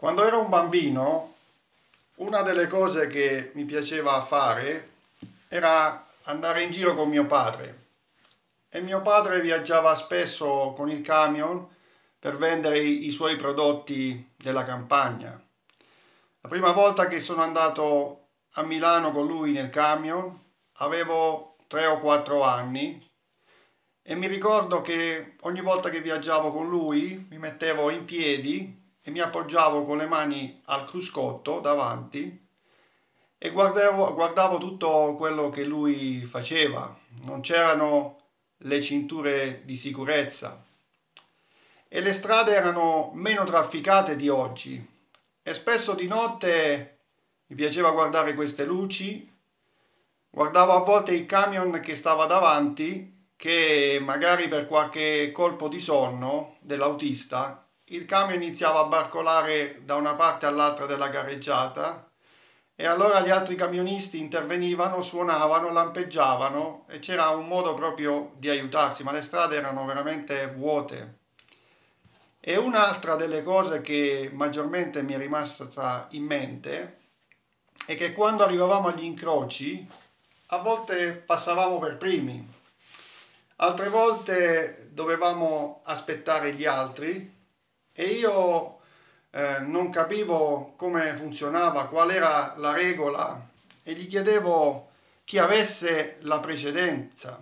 Quando ero un bambino, una delle cose che mi piaceva fare era andare in giro con mio padre. E mio padre viaggiava spesso con il camion per vendere i suoi prodotti della campagna. La prima volta che sono andato a Milano con lui nel camion avevo 3 o 4 anni e mi ricordo che ogni volta che viaggiavo con lui mi mettevo in piedi e mi appoggiavo con le mani al cruscotto davanti e guardavo tutto quello che lui faceva. Non c'erano le cinture di sicurezza e le strade erano meno trafficate di oggi e spesso di notte mi piaceva guardare queste luci, guardavo a volte il camion che stava davanti, che magari per qualche colpo di sonno dell'autista, il camion iniziava a barcolare da una parte all'altra della carreggiata e allora gli altri camionisti intervenivano, suonavano, lampeggiavano e c'era un modo proprio di aiutarsi, ma le strade erano veramente vuote. E un'altra delle cose che maggiormente mi è rimasta in mente è che quando arrivavamo agli incroci, a volte passavamo per primi, altre volte dovevamo aspettare gli altri e io non capivo come funzionava, qual era la regola e gli chiedevo chi avesse la precedenza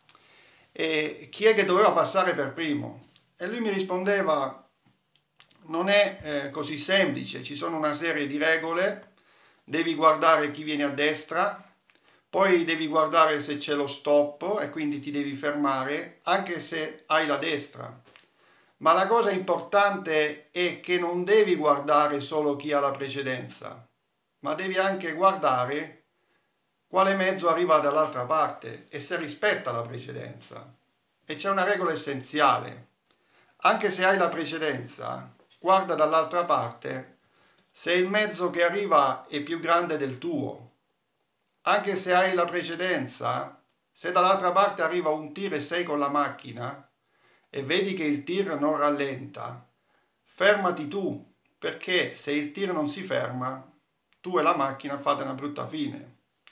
e chi è che doveva passare per primo. E lui mi rispondeva: non è così semplice, ci sono una serie di regole, devi guardare chi viene a destra, poi devi guardare se c'è lo stop e quindi ti devi fermare anche se hai la destra. Ma la cosa importante è che non devi guardare solo chi ha la precedenza, ma devi anche guardare quale mezzo arriva dall'altra parte e se rispetta la precedenza. E c'è una regola essenziale: anche se hai la precedenza, guarda dall'altra parte se il mezzo che arriva è più grande del tuo. Anche se hai la precedenza, se dall'altra parte arriva un tir e sei con la macchina e vedi che il tir non rallenta, fermati tu, perché se il tir non si ferma, tu e la macchina fate una brutta fine.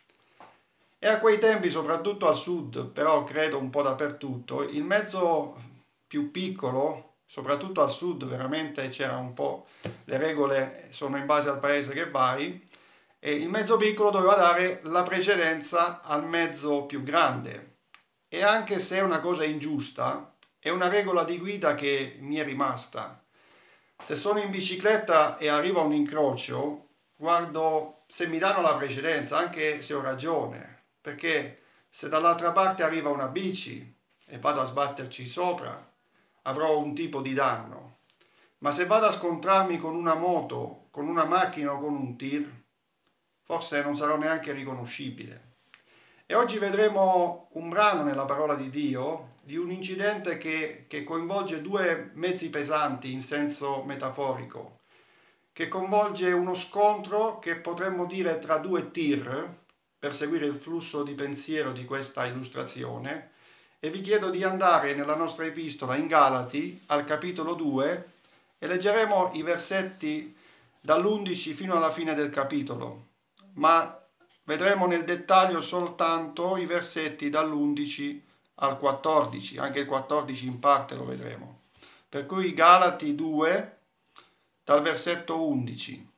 E a quei tempi, soprattutto al sud, però credo un po' dappertutto, il mezzo più piccolo, soprattutto al sud, veramente c'era un po', le regole sono in base al paese che vai, e il mezzo piccolo doveva dare la precedenza al mezzo più grande. E anche se è una cosa ingiusta, è una regola di guida che mi è rimasta. Se sono in bicicletta e arriva un incrocio, guardo se mi danno la precedenza, anche se ho ragione, perché se dall'altra parte arriva una bici e vado a sbatterci sopra, avrò un tipo di danno. Ma se vado a scontrarmi con una moto, con una macchina o con un tir, forse non sarò neanche riconoscibile. E oggi vedremo un brano nella parola di Dio di un incidente che coinvolge due mezzi pesanti in senso metaforico, che coinvolge uno scontro che potremmo dire tra due tir, per seguire il flusso di pensiero di questa illustrazione, e vi chiedo di andare nella nostra epistola in Galati al capitolo 2 e leggeremo i versetti dall'11 fino alla fine del capitolo, ma vedremo nel dettaglio soltanto i versetti dall'11 al 14, anche il 14 in parte lo vedremo. Per cui Galati 2 dal versetto 11.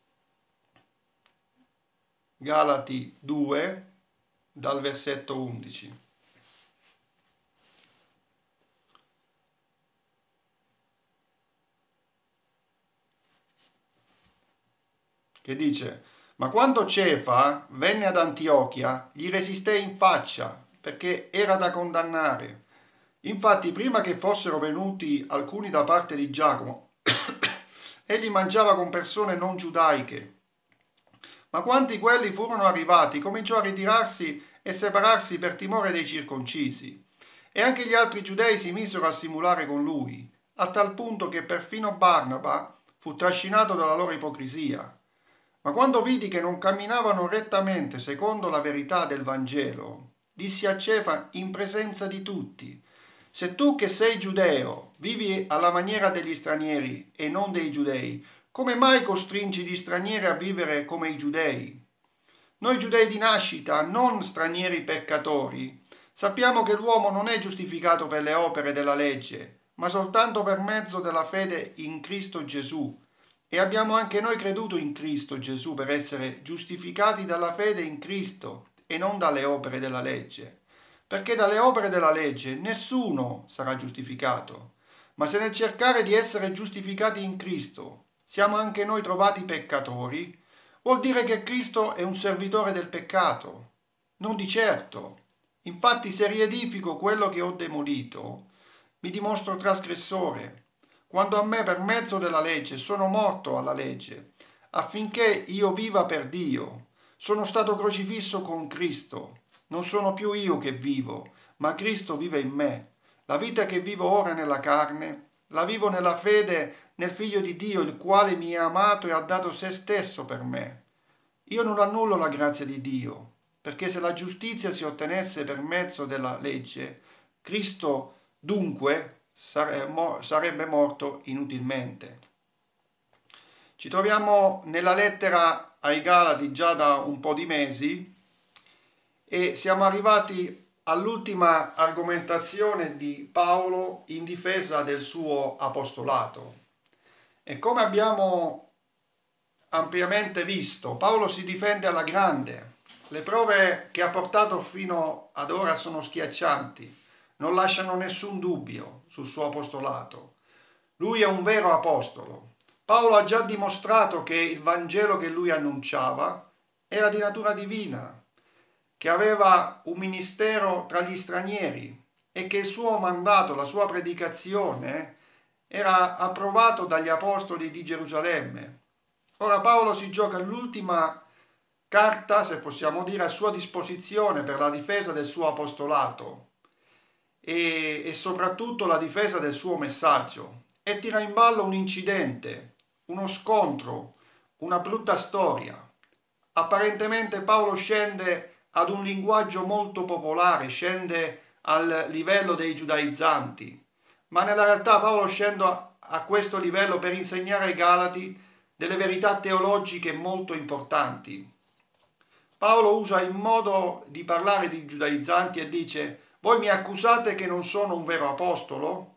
Galati 2 dal versetto 11. Che dice: ma quando Cefa venne ad Antiochia, gli resistei in faccia, perché era da condannare. Infatti, prima che fossero venuti alcuni da parte di Giacomo, egli mangiava con persone non giudaiche. Ma quanti quelli furono arrivati, cominciò a ritirarsi e separarsi per timore dei circoncisi. E anche gli altri giudei si misero a simulare con lui, a tal punto che perfino Barnaba fu trascinato dalla loro ipocrisia. Ma quando vidi che non camminavano rettamente secondo la verità del Vangelo, dissi a Cefa in presenza di tutti: se tu che sei giudeo vivi alla maniera degli stranieri e non dei giudei, come mai costringi gli stranieri a vivere come i giudei? Noi giudei di nascita, non stranieri peccatori, sappiamo che l'uomo non è giustificato per le opere della legge, ma soltanto per mezzo della fede in Cristo Gesù. E abbiamo anche noi creduto in Cristo Gesù per essere giustificati dalla fede in Cristo e non dalle opere della legge. Perché dalle opere della legge nessuno sarà giustificato. Ma se nel cercare di essere giustificati in Cristo siamo anche noi trovati peccatori, vuol dire che Cristo è un servitore del peccato. Non di certo. Infatti, se riedifico quello che ho demolito, mi dimostro trasgressore, quando a me per mezzo della legge sono morto alla legge, affinché io viva per Dio. Sono stato crocifisso con Cristo. Non sono più io che vivo, ma Cristo vive in me. La vita che vivo ora nella carne, la vivo nella fede nel Figlio di Dio, il quale mi ha amato e ha dato se stesso per me. Io non annullo la grazia di Dio, perché se la giustizia si ottenesse per mezzo della legge, Cristo dunque sarebbe morto inutilmente. Ci troviamo nella lettera ai Galati già da un po' di mesi e siamo arrivati all'ultima argomentazione di Paolo in difesa del suo apostolato. E come abbiamo ampiamente visto, Paolo si difende alla grande. Le prove che ha portato fino ad ora sono schiaccianti, non lasciano nessun dubbio sul suo apostolato. Lui è un vero apostolo. Paolo ha già dimostrato che il Vangelo che lui annunciava era di natura divina, che aveva un ministero tra gli stranieri e che il suo mandato, la sua predicazione, era approvato dagli apostoli di Gerusalemme. Ora Paolo si gioca l'ultima carta, se possiamo dire, a sua disposizione per la difesa del suo apostolato e soprattutto la difesa del suo messaggio e tira in ballo un incidente, uno scontro, una brutta storia. Apparentemente Paolo scende ad un linguaggio molto popolare, scende al livello dei giudaizzanti, ma nella realtà Paolo scende a questo livello per insegnare ai Galati delle verità teologiche molto importanti. Paolo usa il modo di parlare di giudaizzanti e dice: voi mi accusate che non sono un vero apostolo?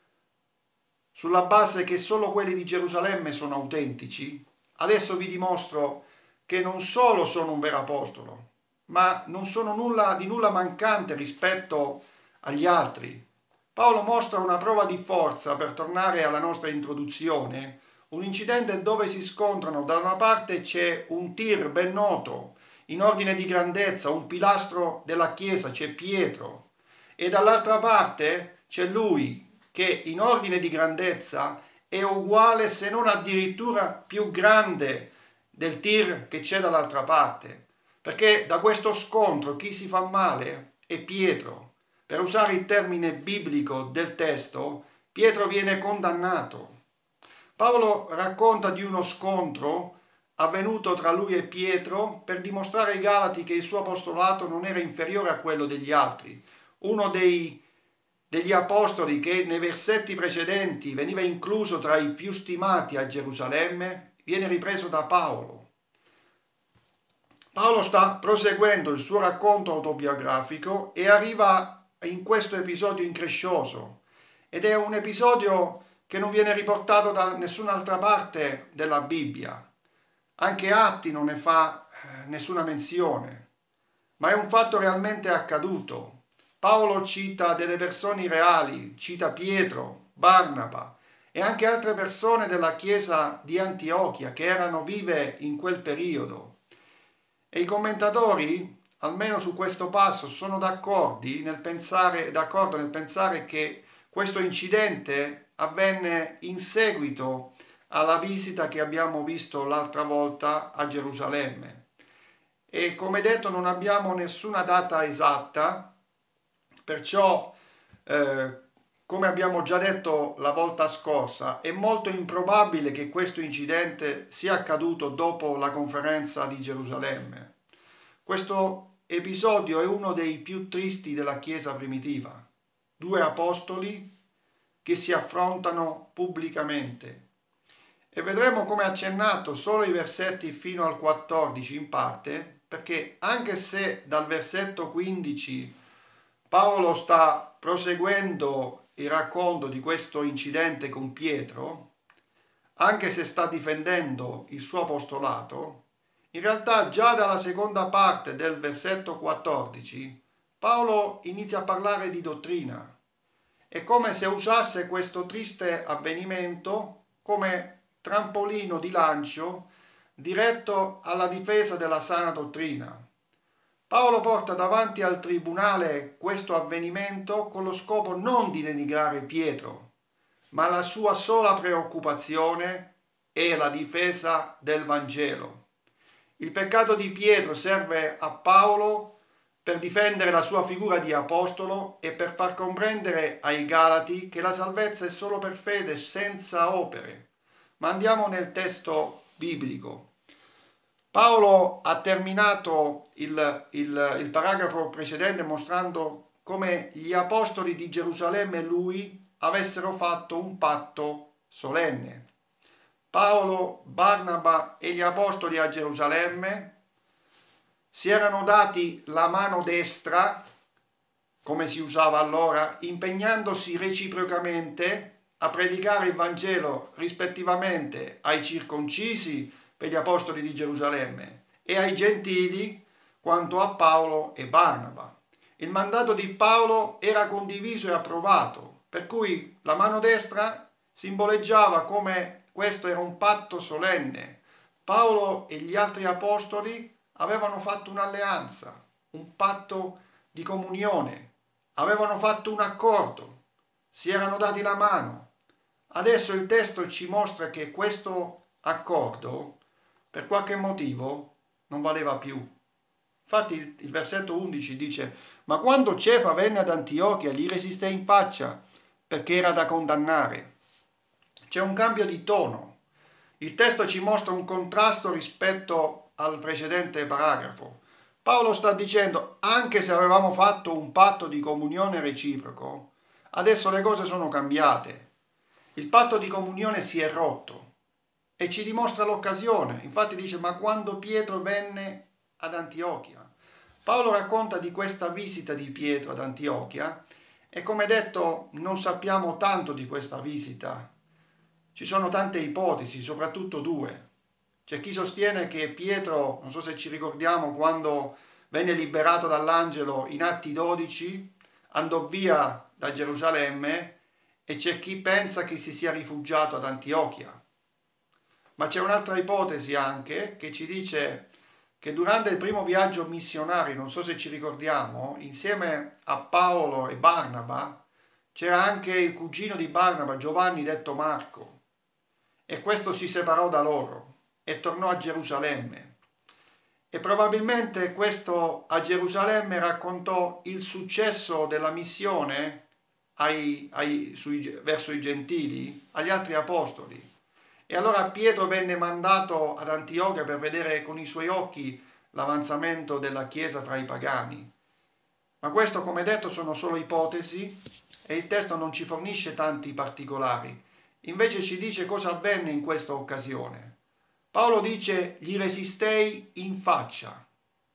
Sulla base che solo quelli di Gerusalemme sono autentici? Adesso vi dimostro che non solo sono un vero apostolo, ma non sono di nulla mancante rispetto agli altri. Paolo mostra una prova di forza, per tornare alla nostra introduzione, un incidente dove si scontrano. Da una parte c'è un tir ben noto, in ordine di grandezza, un pilastro della Chiesa, c'è Pietro, e dall'altra parte c'è lui, che in ordine di grandezza è uguale, se non addirittura più grande del tir che c'è dall'altra parte, perché da questo scontro chi si fa male è Pietro. Per usare il termine biblico del testo, Pietro viene condannato. Paolo racconta di uno scontro avvenuto tra lui e Pietro per dimostrare ai Galati che il suo apostolato non era inferiore a quello degli altri. Uno degli apostoli che nei versetti precedenti veniva incluso tra i più stimati a Gerusalemme viene ripreso da Paolo. Paolo sta proseguendo il suo racconto autobiografico e arriva in questo episodio increscioso, ed è un episodio che non viene riportato da nessun'altra parte della Bibbia. Anche Atti non ne fa nessuna menzione, ma è un fatto realmente accaduto. Paolo cita delle persone reali, cita Pietro, Barnaba e anche altre persone della chiesa di Antiochia che erano vive in quel periodo. E i commentatori, almeno su questo passo, sono d'accordo nel pensare che questo incidente avvenne in seguito alla visita che abbiamo visto l'altra volta a Gerusalemme. E come detto non abbiamo nessuna data esatta, perciò come abbiamo già detto la volta scorsa, è molto improbabile che questo incidente sia accaduto dopo la conferenza di Gerusalemme. Questo episodio è uno dei più tristi della Chiesa primitiva. Due apostoli che si affrontano pubblicamente. E vedremo come accennato solo i versetti fino al 14 in parte, perché anche se dal versetto 15 Paolo sta proseguendo il racconto di questo incidente con Pietro, anche se sta difendendo il suo apostolato, in realtà già dalla seconda parte del versetto 14 Paolo inizia a parlare di dottrina. È come se usasse questo triste avvenimento come trampolino di lancio diretto alla difesa della sana dottrina. Paolo porta davanti al tribunale questo avvenimento con lo scopo non di denigrare Pietro, ma la sua sola preoccupazione è la difesa del Vangelo. Il peccato di Pietro serve a Paolo per difendere la sua figura di apostolo e per far comprendere ai Galati che la salvezza è solo per fede senza opere. Ma andiamo nel testo biblico. Paolo ha terminato il paragrafo precedente mostrando come gli apostoli di Gerusalemme e lui avessero fatto un patto solenne. Paolo, Barnaba e gli apostoli a Gerusalemme si erano dati la mano destra, come si usava allora, impegnandosi reciprocamente a predicare il Vangelo rispettivamente ai circoncisi per gli apostoli di Gerusalemme e ai gentili quanto a Paolo e Barnaba. Il mandato di Paolo era condiviso e approvato, per cui la mano destra simboleggiava come questo era un patto solenne. Paolo e gli altri apostoli avevano fatto un'alleanza, un patto di comunione, avevano fatto un accordo, si erano dati la mano. Adesso il testo ci mostra che questo accordo, per qualche motivo, non valeva più. Infatti il versetto 11 dice: ma quando Cefa venne ad Antiochia gli resisté in faccia perché era da condannare. C'è un cambio di tono. Il testo ci mostra un contrasto rispetto al precedente paragrafo. Paolo sta dicendo: anche se avevamo fatto un patto di comunione reciproco, adesso le cose sono cambiate. Il patto di comunione si è rotto e ci dimostra l'occasione. Infatti dice: ma quando Pietro venne ad Antiochia. Paolo racconta di questa visita di Pietro ad Antiochia e, come detto, non sappiamo tanto di questa visita. Ci sono tante ipotesi, soprattutto due. C'è chi sostiene che Pietro, non so se ci ricordiamo, quando venne liberato dall'angelo in Atti 12, andò via da Gerusalemme, e c'è chi pensa che si sia rifugiato ad Antiochia. Ma c'è un'altra ipotesi anche che ci dice che durante il primo viaggio missionario, non so se ci ricordiamo, insieme a Paolo e Barnaba c'era anche il cugino di Barnaba, Giovanni detto Marco, e questo si separò da loro e tornò a Gerusalemme. E probabilmente questo a Gerusalemme raccontò il successo della missione verso i gentili, agli altri apostoli. E allora Pietro venne mandato ad Antiochia per vedere con i suoi occhi l'avanzamento della Chiesa tra i pagani. Ma questo, come detto, sono solo ipotesi e il testo non ci fornisce tanti particolari. Invece ci dice cosa avvenne in questa occasione. Paolo dice: gli resistei in faccia.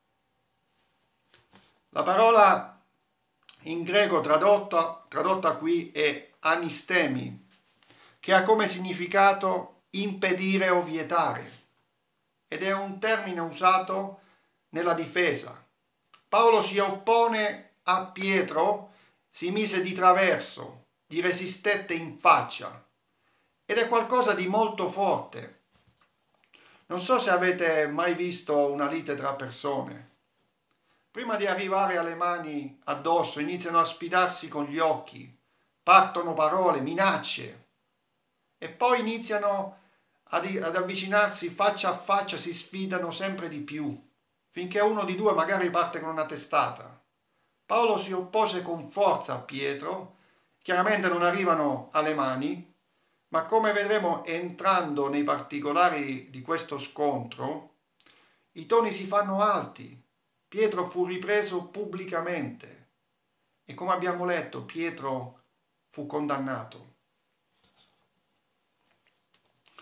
La parola in greco tradotta qui è anistemi, che ha come significato impedire o vietare, ed è un termine usato nella difesa. Paolo si oppone a Pietro, si mise di traverso, gli resistette in faccia, ed è qualcosa di molto forte. Non so se avete mai visto una lite tra persone. Prima di arrivare alle mani addosso iniziano a spidarsi con gli occhi, partono parole, minacce, e poi iniziano ad avvicinarsi faccia a faccia, si sfidano sempre di più, finché uno di due magari parte con una testata. Paolo si oppose con forza a Pietro, chiaramente non arrivano alle mani, ma come vedremo entrando nei particolari di questo scontro, i toni si fanno alti. Pietro fu ripreso pubblicamente e, come abbiamo letto, Pietro fu condannato.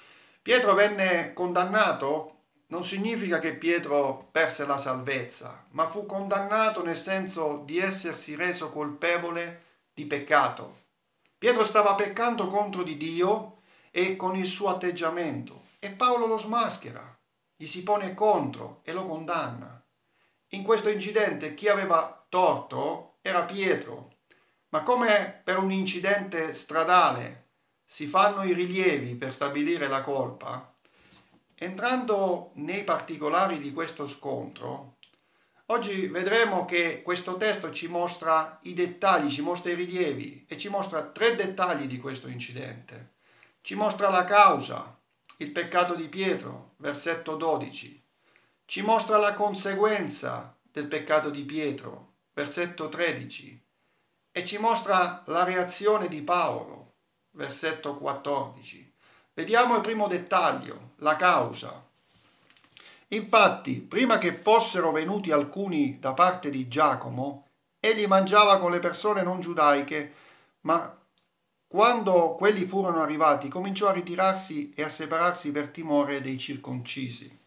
Pietro venne condannato, non significa che Pietro perse la salvezza, ma fu condannato nel senso di essersi reso colpevole di peccato. Pietro stava peccando contro di Dio e con il suo atteggiamento, e Paolo lo smaschera, gli si pone contro e lo condanna. In questo incidente chi aveva torto era Pietro, ma come per un incidente stradale si fanno i rilievi per stabilire la colpa, entrando nei particolari di questo scontro, oggi vedremo che questo testo ci mostra i dettagli, ci mostra i rilievi e ci mostra 3 dettagli di questo incidente. Ci mostra la causa, il peccato di Pietro, versetto 12. Ci mostra la conseguenza del peccato di Pietro, versetto 13. E ci mostra la reazione di Paolo, versetto 14. Vediamo il primo dettaglio, la causa. Infatti, prima che fossero venuti alcuni da parte di Giacomo, egli mangiava con le persone non giudaiche, ma quando quelli furono arrivati, cominciò a ritirarsi e a separarsi per timore dei circoncisi.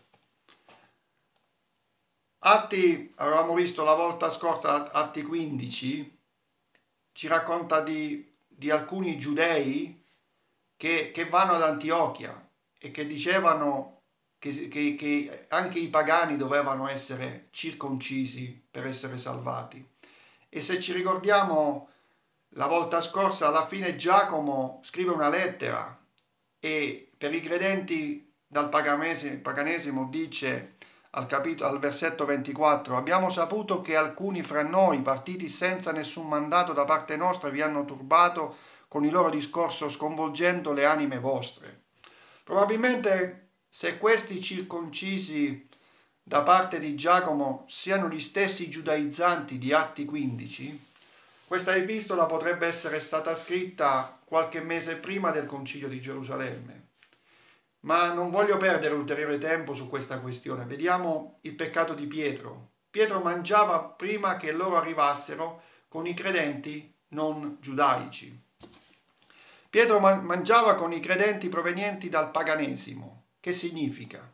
Atti, avevamo visto la volta scorsa, Atti 15, ci racconta di alcuni giudei che vanno ad Antiochia e che dicevano che anche i pagani dovevano essere circoncisi per essere salvati. E se ci ricordiamo, la volta scorsa, alla fine Giacomo scrive una lettera e per i credenti dal paganesimo dice al versetto 24: abbiamo saputo che alcuni fra noi, partiti senza nessun mandato da parte nostra, vi hanno turbato con il loro discorso, sconvolgendo le anime vostre. Probabilmente, se questi circoncisi da parte di Giacomo siano gli stessi giudaizzanti di Atti 15, questa epistola potrebbe essere stata scritta qualche mese prima del Concilio di Gerusalemme. Ma non voglio perdere ulteriore tempo su questa questione. Vediamo il peccato di Pietro. Pietro mangiava prima che loro arrivassero con i credenti non giudaici. Pietro mangiava con i credenti provenienti dal paganesimo. Che significa?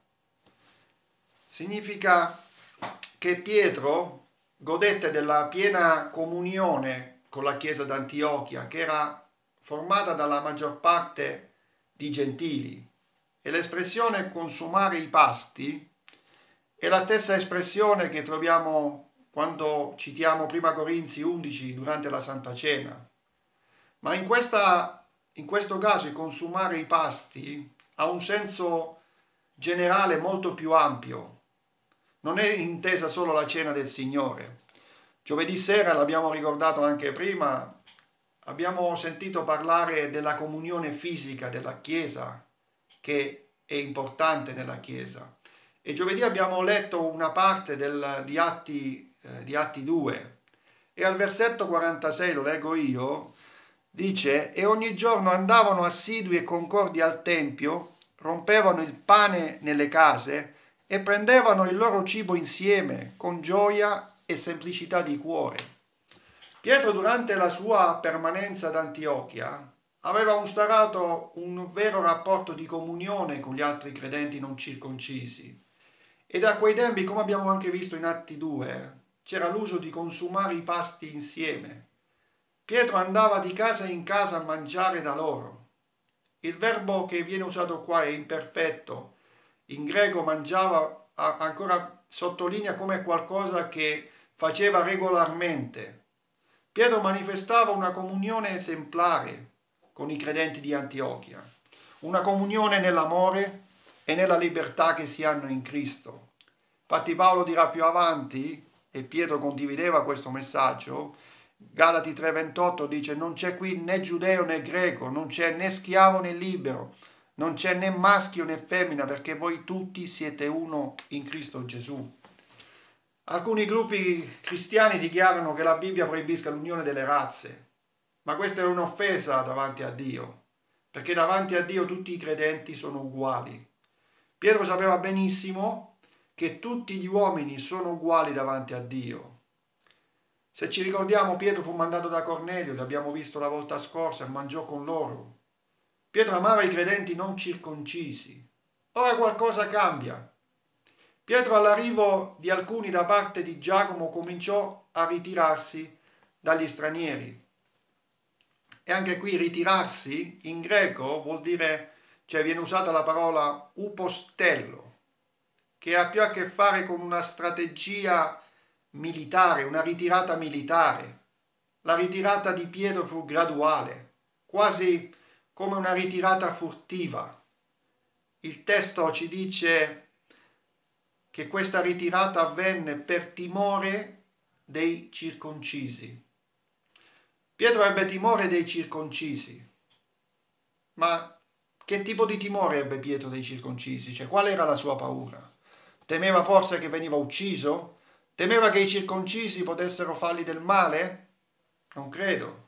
Significa che Pietro godette della piena comunione con la chiesa d'Antiochia, che era formata dalla maggior parte di gentili. E l'espressione consumare i pasti è la stessa espressione che troviamo quando citiamo 1 Corinzi 11 durante la Santa Cena. Ma in questo caso il consumare i pasti ha un senso generale molto più ampio. Non è intesa solo la cena del Signore. Giovedì sera, l'abbiamo ricordato anche prima, abbiamo sentito parlare della comunione fisica della Chiesa, che è importante nella Chiesa. E giovedì abbiamo letto una parte di Atti 2 e al versetto 46, lo leggo io, dice: e ogni giorno andavano assidui e concordi al Tempio, rompevano il pane nelle case e prendevano il loro cibo insieme con gioia e semplicità di cuore. Pietro, durante la sua permanenza ad Antiochia, aveva instaurato un vero rapporto di comunione con gli altri credenti non circoncisi. E da quei tempi, come abbiamo anche visto in Atti 2, c'era l'uso di consumare i pasti insieme. Pietro andava di casa in casa a mangiare da loro. Il verbo che viene usato qua è imperfetto. In greco mangiava ancora sottolinea come qualcosa che faceva regolarmente. Pietro manifestava una comunione esemplare con i credenti di Antiochia, una comunione nell'amore e nella libertà che si hanno in Cristo. Infatti Paolo dirà più avanti, e Pietro condivideva questo messaggio, Galati 3,28 dice: non c'è qui né giudeo né greco, non c'è né schiavo né libero, non c'è né maschio né femmina, perché voi tutti siete uno in Cristo Gesù. Alcuni gruppi cristiani dichiarano che la Bibbia proibisca l'unione delle razze, ma questa è un'offesa davanti a Dio, perché davanti a Dio tutti i credenti sono uguali. Pietro sapeva benissimo che tutti gli uomini sono uguali davanti a Dio. Se ci ricordiamo, Pietro fu mandato da Cornelio, l'abbiamo visto la volta scorsa, mangiò con loro. Pietro amava i credenti non circoncisi. Ora qualcosa cambia. Pietro, all'arrivo di alcuni da parte di Giacomo, cominciò a ritirarsi dagli stranieri. E anche qui ritirarsi in greco vuol dire, cioè viene usata la parola upostello, che ha più a che fare con una strategia militare, una ritirata militare. La ritirata di Pietro fu graduale, quasi come una ritirata furtiva. Il testo ci dice che questa ritirata avvenne per timore dei circoncisi. Pietro ebbe timore dei circoncisi, ma che tipo di timore ebbe Pietro dei circoncisi? Cioè, qual era la sua paura? Temeva forse che veniva ucciso? Temeva che i circoncisi potessero fargli del male? Non credo.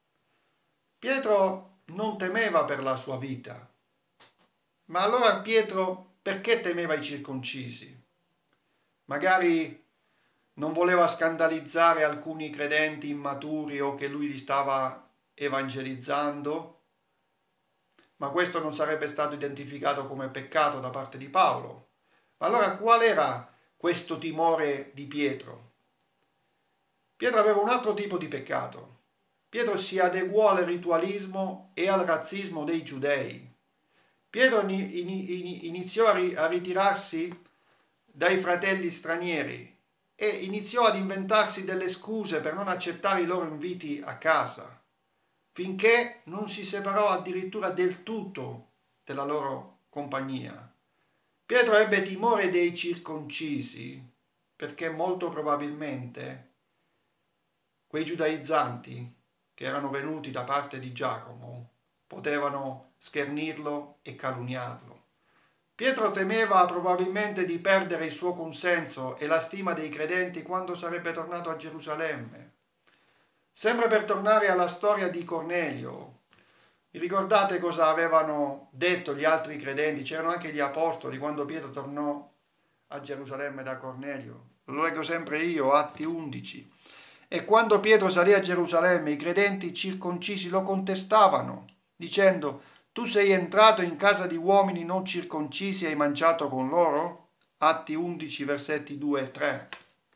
Pietro non temeva per la sua vita. Ma allora Pietro perché temeva i circoncisi? Magari non voleva scandalizzare alcuni credenti immaturi o che lui li stava evangelizzando, ma questo non sarebbe stato identificato come peccato da parte di Paolo. Ma allora qual era questo timore di Pietro? Pietro aveva un altro tipo di peccato. Pietro si adeguò al ritualismo e al razzismo dei giudei. Pietro iniziò a ritirarsi dai fratelli stranieri e iniziò ad inventarsi delle scuse per non accettare i loro inviti a casa, finché non si separò addirittura del tutto della loro compagnia. Pietro ebbe timore dei circoncisi perché molto probabilmente quei giudaizzanti che erano venuti da parte di Giacomo potevano schernirlo e calunniarlo. Pietro temeva probabilmente di perdere il suo consenso e la stima dei credenti quando sarebbe tornato a Gerusalemme. Sempre per tornare alla storia di Cornelio, vi ricordate cosa avevano detto gli altri credenti? C'erano anche gli apostoli quando Pietro tornò a Gerusalemme da Cornelio. Lo leggo sempre io, Atti 11. E quando Pietro salì a Gerusalemme, i credenti circoncisi lo contestavano, dicendo: tu sei entrato in casa di uomini non circoncisi e hai mangiato con loro? Atti 11, versetti 2 e 3.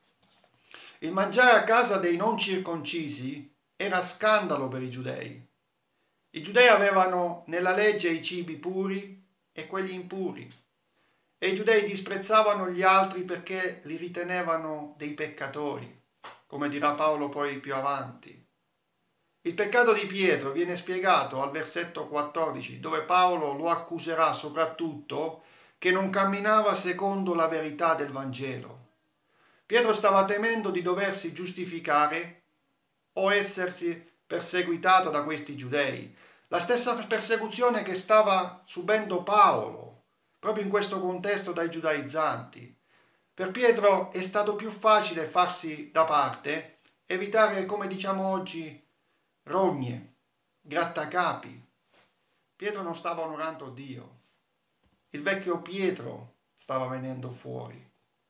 Il mangiare a casa dei non circoncisi era scandalo per i giudei. I giudei avevano nella legge i cibi puri e quelli impuri, e i giudei disprezzavano gli altri perché li ritenevano dei peccatori, come dirà Paolo poi più avanti. Il peccato di Pietro viene spiegato al versetto 14, dove Paolo lo accuserà soprattutto che non camminava secondo la verità del Vangelo. Pietro stava temendo di doversi giustificare o essersi perseguitato da questi giudei, la stessa persecuzione che stava subendo Paolo, proprio in questo contesto dai giudaizzanti. Per Pietro è stato più facile farsi da parte, evitare, come diciamo oggi, rogne, grattacapi. Pietro non stava onorando Dio. Il vecchio Pietro stava venendo fuori.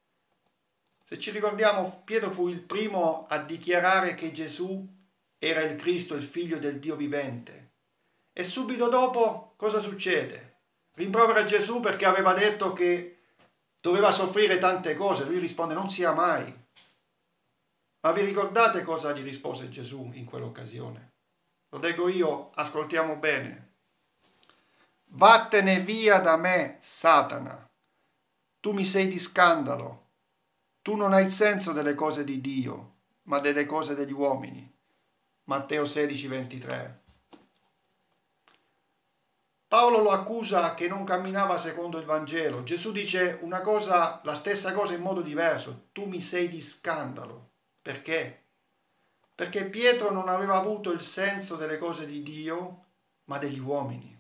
Se ci ricordiamo, Pietro fu il primo a dichiarare che Gesù era il Cristo, il figlio del Dio vivente. E subito dopo cosa succede? Rimprovera Gesù perché aveva detto che doveva soffrire tante cose. Lui risponde: non sia mai. Ma vi ricordate cosa gli rispose Gesù in quell'occasione? Lo leggo io, ascoltiamo bene. Vattene via da me, Satana. Tu mi sei di scandalo. Tu non hai il senso delle cose di Dio, ma delle cose degli uomini. Matteo 16, 23. Paolo lo accusa che non camminava secondo il Vangelo. Gesù dice una cosa, la stessa cosa in modo diverso. Tu mi sei di scandalo. Perché? Perché Pietro non aveva avuto il senso delle cose di Dio, ma degli uomini.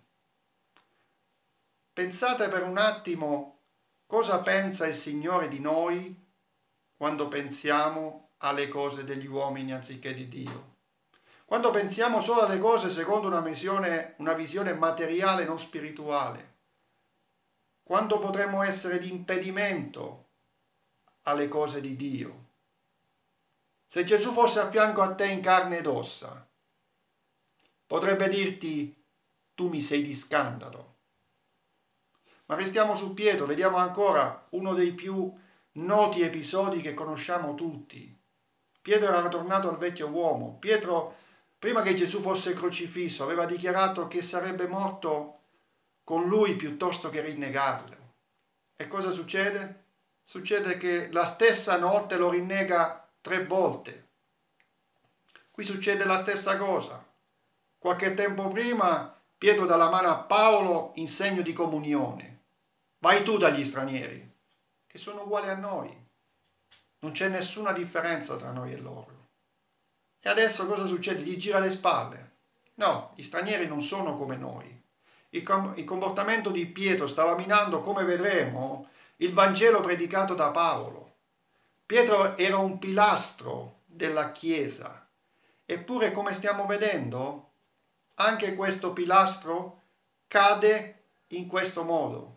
Pensate per un attimo cosa pensa il Signore di noi quando pensiamo alle cose degli uomini anziché di Dio. Quando pensiamo solo alle cose secondo una visione materiale, non spirituale. Quando potremmo essere di impedimento alle cose di Dio. Se Gesù fosse a fianco a te in carne ed ossa, potrebbe dirti: tu mi sei di scandalo. Ma restiamo su Pietro, vediamo ancora uno dei più noti episodi che conosciamo tutti. Pietro era tornato al vecchio uomo. Pietro, prima che Gesù fosse crocifisso, aveva dichiarato che sarebbe morto con lui piuttosto che rinnegarlo. E cosa succede? Succede che la stessa notte lo rinnega 3 volte. Qui succede la stessa cosa. Qualche tempo prima Pietro dà la mano a Paolo in segno di comunione. Vai tu dagli stranieri, che sono uguali a noi. Non c'è nessuna differenza tra noi e loro. E adesso cosa succede? Gli gira le spalle. No, gli stranieri non sono come noi. Il comportamento di Pietro stava minando, come vedremo, il Vangelo predicato da Paolo. Pietro era un pilastro della Chiesa. Eppure, come stiamo vedendo, anche questo pilastro cade in questo modo.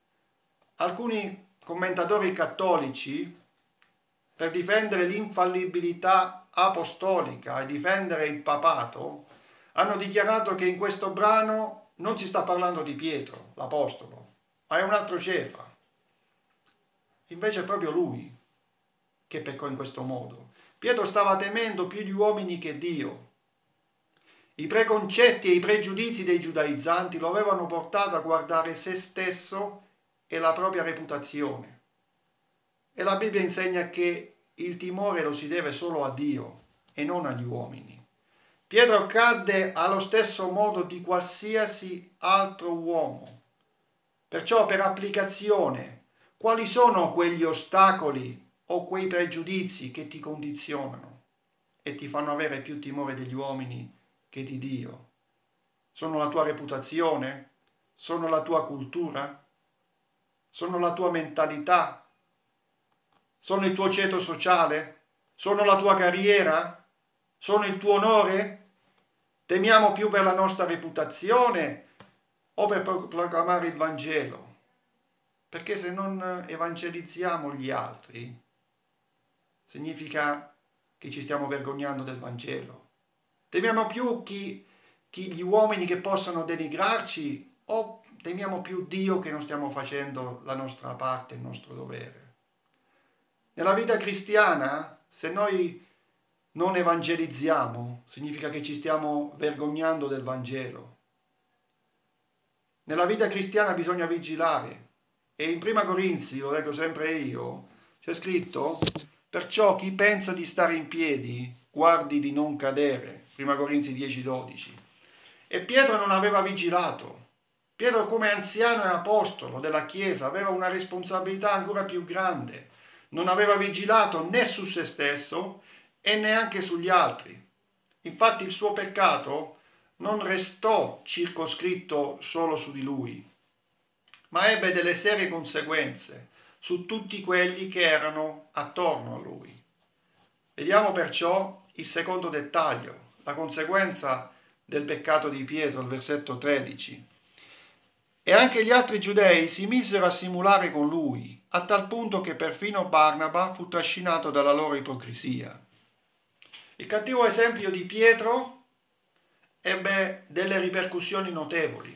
Alcuni commentatori cattolici, per difendere l'infallibilità apostolica e difendere il papato, hanno dichiarato che in questo brano non si sta parlando di Pietro, l'apostolo, ma è un altro Cefa. Invece è proprio lui che peccò in questo modo. Pietro stava temendo più gli uomini che Dio. I preconcetti e i pregiudizi dei giudaizzanti lo avevano portato a guardare se stesso e la propria reputazione. E la Bibbia insegna che il timore lo si deve solo a Dio e non agli uomini. Pietro cadde allo stesso modo di qualsiasi altro uomo. Perciò, per applicazione, quali sono quegli ostacoli o quei pregiudizi che ti condizionano e ti fanno avere più timore degli uomini che di Dio? Sono la tua reputazione? Sono la tua cultura? Sono la tua mentalità? Sono il tuo ceto sociale? Sono la tua carriera? Sono il tuo onore? Temiamo più per la nostra reputazione o per proclamare il Vangelo? Perché se non evangelizziamo gli altri, significa che ci stiamo vergognando del Vangelo. Temiamo più gli uomini che possono denigrarci o temiamo più Dio che non stiamo facendo la nostra parte, il nostro dovere? Nella vita cristiana, se noi non evangelizziamo, significa che ci stiamo vergognando del Vangelo. Nella vita cristiana bisogna vigilare. E in Prima Corinzi, lo leggo sempre io, c'è scritto: perciò chi pensa di stare in piedi, guardi di non cadere. Prima Corinzi 10:12. E Pietro non aveva vigilato. Pietro, come anziano e apostolo della Chiesa, aveva una responsabilità ancora più grande. Non aveva vigilato né su se stesso e neanche sugli altri. Infatti il suo peccato non restò circoscritto solo su di lui, ma ebbe delle serie conseguenze su tutti quelli che erano attorno a lui. Vediamo perciò il secondo dettaglio, la conseguenza del peccato di Pietro, il versetto 13. E anche gli altri giudei si misero a simulare con lui, a tal punto che perfino Barnaba fu trascinato dalla loro ipocrisia. Il cattivo esempio di Pietro ebbe delle ripercussioni notevoli.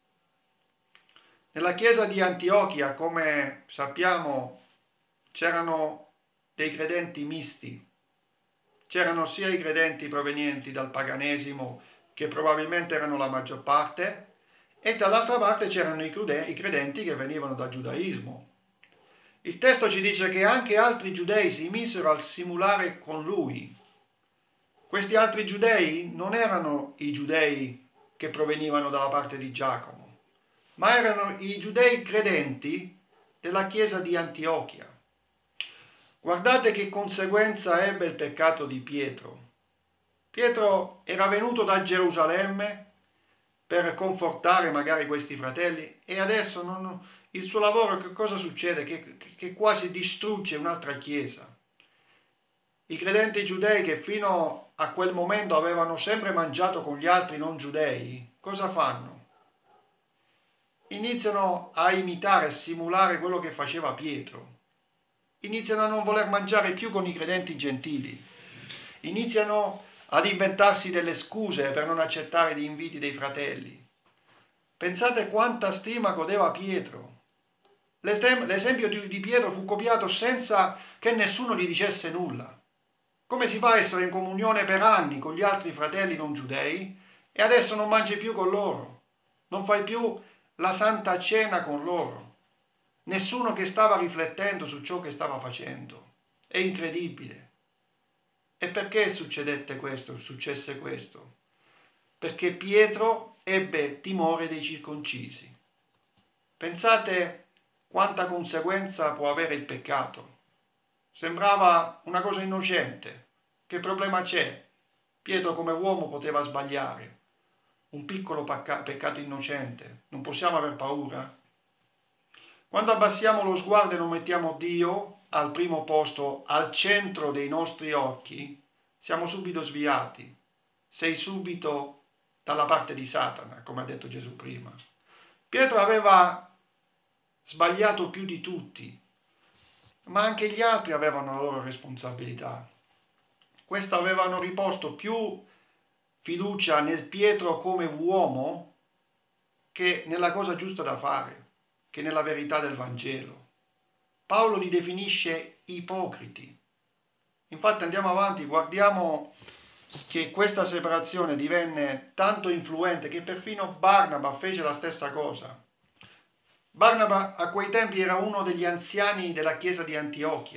Nella chiesa di Antiochia, come sappiamo, c'erano dei credenti misti. C'erano sia i credenti provenienti dal paganesimo, che probabilmente erano la maggior parte, e dall'altra parte c'erano i credenti che venivano dal giudaismo. Il testo ci dice che anche altri giudei si misero a simulare con lui. Questi altri giudei non erano i giudei che provenivano dalla parte di Giacomo, ma erano i giudei credenti della chiesa di Antiochia. Guardate che conseguenza ebbe il peccato di Pietro. Pietro era venuto da Gerusalemme per confortare magari questi fratelli e adesso il suo lavoro, che cosa succede? Che quasi distrugge un'altra chiesa. I credenti giudei, che fino a quel momento avevano sempre mangiato con gli altri non giudei, cosa fanno? Iniziano a imitare, a simulare quello che faceva Pietro. Iniziano a non voler mangiare più con i credenti gentili. Iniziano ad inventarsi delle scuse per non accettare gli inviti dei fratelli. Pensate quanta stima godeva Pietro. L'esempio di Pietro fu copiato senza che nessuno gli dicesse nulla. Come si fa a essere in comunione per anni con gli altri fratelli non giudei e adesso non mangi più con loro? Non fai più la Santa Cena con loro? Nessuno che stava riflettendo su ciò che stava facendo. È incredibile. E perché succedette questo? Successe questo? Perché Pietro ebbe timore dei circoncisi. Pensate quanta conseguenza può avere il peccato. Sembrava una cosa innocente. Che problema c'è? Pietro come uomo poteva sbagliare. Un piccolo peccato innocente. Non possiamo aver paura? Quando abbassiamo lo sguardo e non mettiamo Dio al primo posto, al centro dei nostri occhi, siamo subito sviati. Sei subito dalla parte di Satana, come ha detto Gesù prima. Pietro aveva sbagliato più di tutti, ma anche gli altri avevano la loro responsabilità. Questi avevano riposto più fiducia nel Pietro come uomo che nella cosa giusta da fare, che nella verità del Vangelo. Paolo li definisce ipocriti. Infatti andiamo avanti, guardiamo che questa separazione divenne tanto influente che perfino Barnaba fece la stessa cosa. Barnaba a quei tempi era uno degli anziani della chiesa di Antiochia.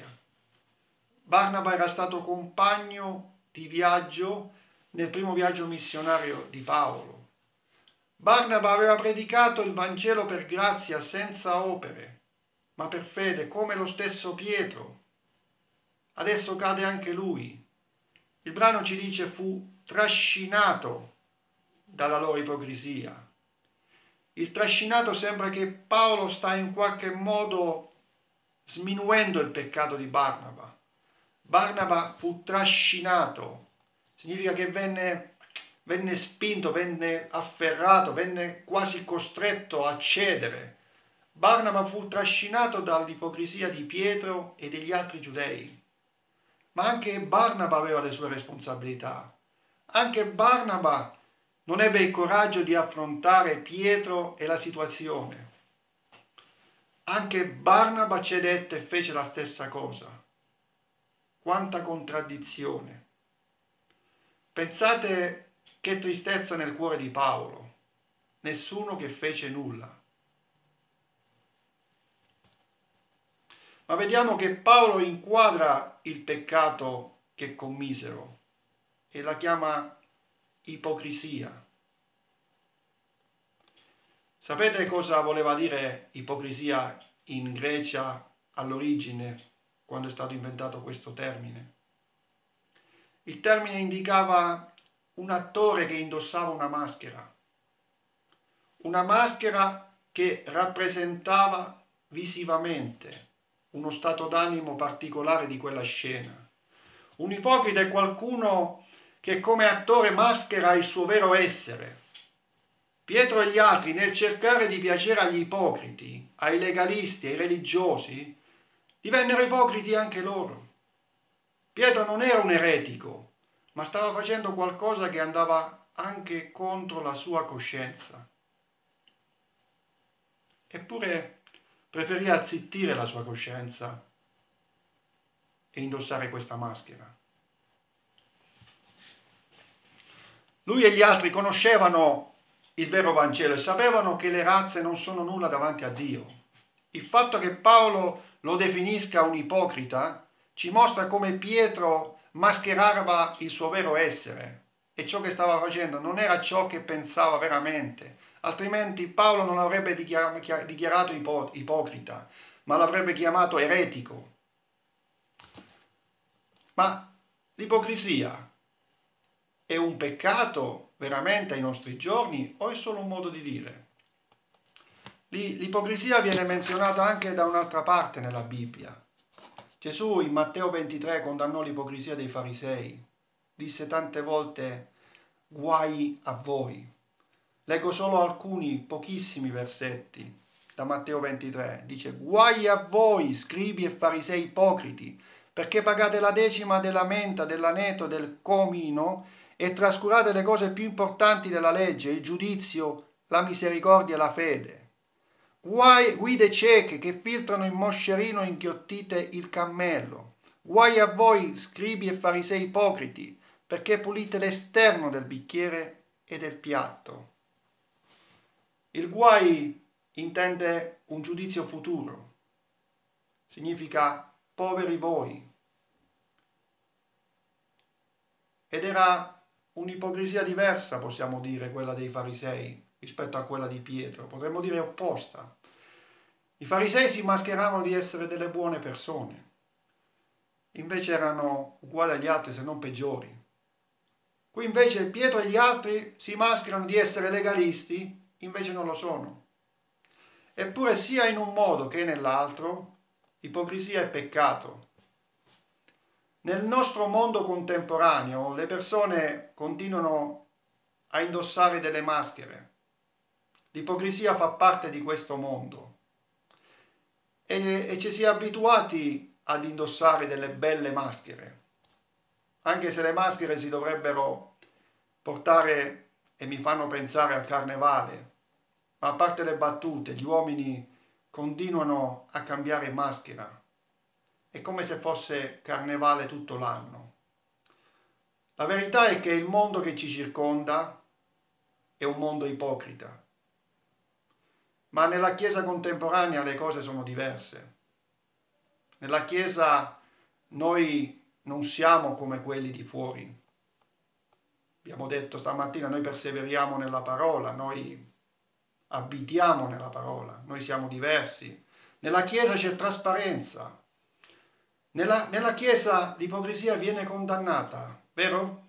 Barnaba era stato compagno di viaggio nel primo viaggio missionario di Paolo. Barnaba aveva predicato il Vangelo per grazia senza opere, ma per fede, come lo stesso Pietro. Adesso cade anche lui. Il brano ci dice fu trascinato dalla loro ipocrisia. Il trascinato sembra che Paolo sta in qualche modo sminuendo il peccato di Barnaba. Barnaba fu trascinato, significa che venne spinto, venne afferrato, venne quasi costretto a cedere. Barnaba fu trascinato dall'ipocrisia di Pietro e degli altri giudei. Ma anche Barnaba aveva le sue responsabilità. Anche Barnaba non ebbe il coraggio di affrontare Pietro e la situazione. Anche Barnaba cedette e fece la stessa cosa. Quanta contraddizione. Pensate che tristezza nel cuore di Paolo. Nessuno che fece nulla. Ma vediamo che Paolo inquadra il peccato che commisero e la chiama ipocrisia. Sapete cosa voleva dire ipocrisia in Grecia all'origine, quando è stato inventato questo termine? Il termine indicava un attore che indossava una maschera che rappresentava visivamente uno stato d'animo particolare di quella scena. Un ipocrita è qualcuno che come attore maschera il suo vero essere. Pietro e gli altri, nel cercare di piacere agli ipocriti, ai legalisti, ai religiosi, divennero ipocriti anche loro. Pietro non era un eretico, ma stava facendo qualcosa che andava anche contro la sua coscienza. Eppure preferì azzittire la sua coscienza e indossare questa maschera. Lui e gli altri conoscevano il vero Vangelo e sapevano che le razze non sono nulla davanti a Dio. Il fatto che Paolo lo definisca un ipocrita ci mostra come Pietro mascherava il suo vero essere e ciò che stava facendo non era ciò che pensava veramente, altrimenti Paolo non avrebbe dichiarato ipocrita, ma l'avrebbe chiamato eretico. Ma l'ipocrisia è un peccato veramente ai nostri giorni o è solo un modo di dire? L'ipocrisia viene menzionata anche da un'altra parte nella Bibbia. Gesù in Matteo 23 condannò l'ipocrisia dei farisei. Disse tante volte guai a voi. Leggo solo alcuni pochissimi versetti da Matteo 23. Dice guai a voi scribi e farisei ipocriti, perché pagate la decima della menta, dell'aneto, del comino e trascurate le cose più importanti della legge, il giudizio la misericordia e la fede. Guide cieche che filtrano il moscerino e inghiottite il cammello. Guai a voi, scribi e farisei ipocriti, perché pulite l'esterno del bicchiere e del piatto. Il guai intende un giudizio futuro. Significa poveri voi. Ed era un'ipocrisia diversa, possiamo dire, quella dei farisei rispetto a quella di Pietro. Potremmo dire opposta. I farisei si mascheravano di essere delle buone persone, invece erano uguali agli altri se non peggiori. Qui invece Pietro e gli altri si mascherano di essere legalisti, invece non lo sono. Eppure sia in un modo che nell'altro, ipocrisia è peccato. Nel nostro mondo contemporaneo le persone continuano a indossare delle maschere. L'ipocrisia fa parte di questo mondo. E ci si è abituati ad indossare delle belle maschere, anche se le maschere si dovrebbero portare e mi fanno pensare al carnevale, ma a parte le battute, gli uomini continuano a cambiare maschera, è come se fosse carnevale tutto l'anno. La verità è che il mondo che ci circonda è un mondo ipocrita. Ma nella Chiesa contemporanea le cose sono diverse. Nella Chiesa noi non siamo come quelli di fuori. Abbiamo detto stamattina, noi perseveriamo nella parola, noi abitiamo nella parola, noi siamo diversi. Nella Chiesa c'è trasparenza. Nella Chiesa l'ipocrisia viene condannata, vero?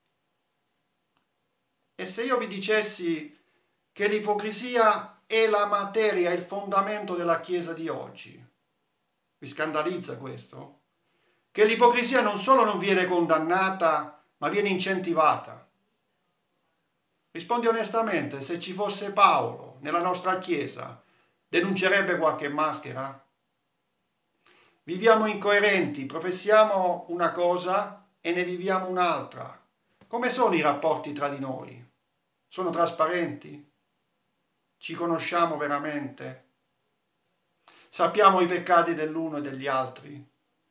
E se io vi dicessi che l'ipocrisia è la materia, è il fondamento della Chiesa di oggi, vi scandalizza questo? Che l'ipocrisia non solo non viene condannata, ma viene incentivata. Rispondi onestamente, se ci fosse Paolo nella nostra Chiesa, denuncerebbe qualche maschera? Viviamo incoerenti, professiamo una cosa e ne viviamo un'altra. Come sono i rapporti tra di noi? Sono trasparenti? Ci conosciamo veramente? Sappiamo i peccati dell'uno e degli altri?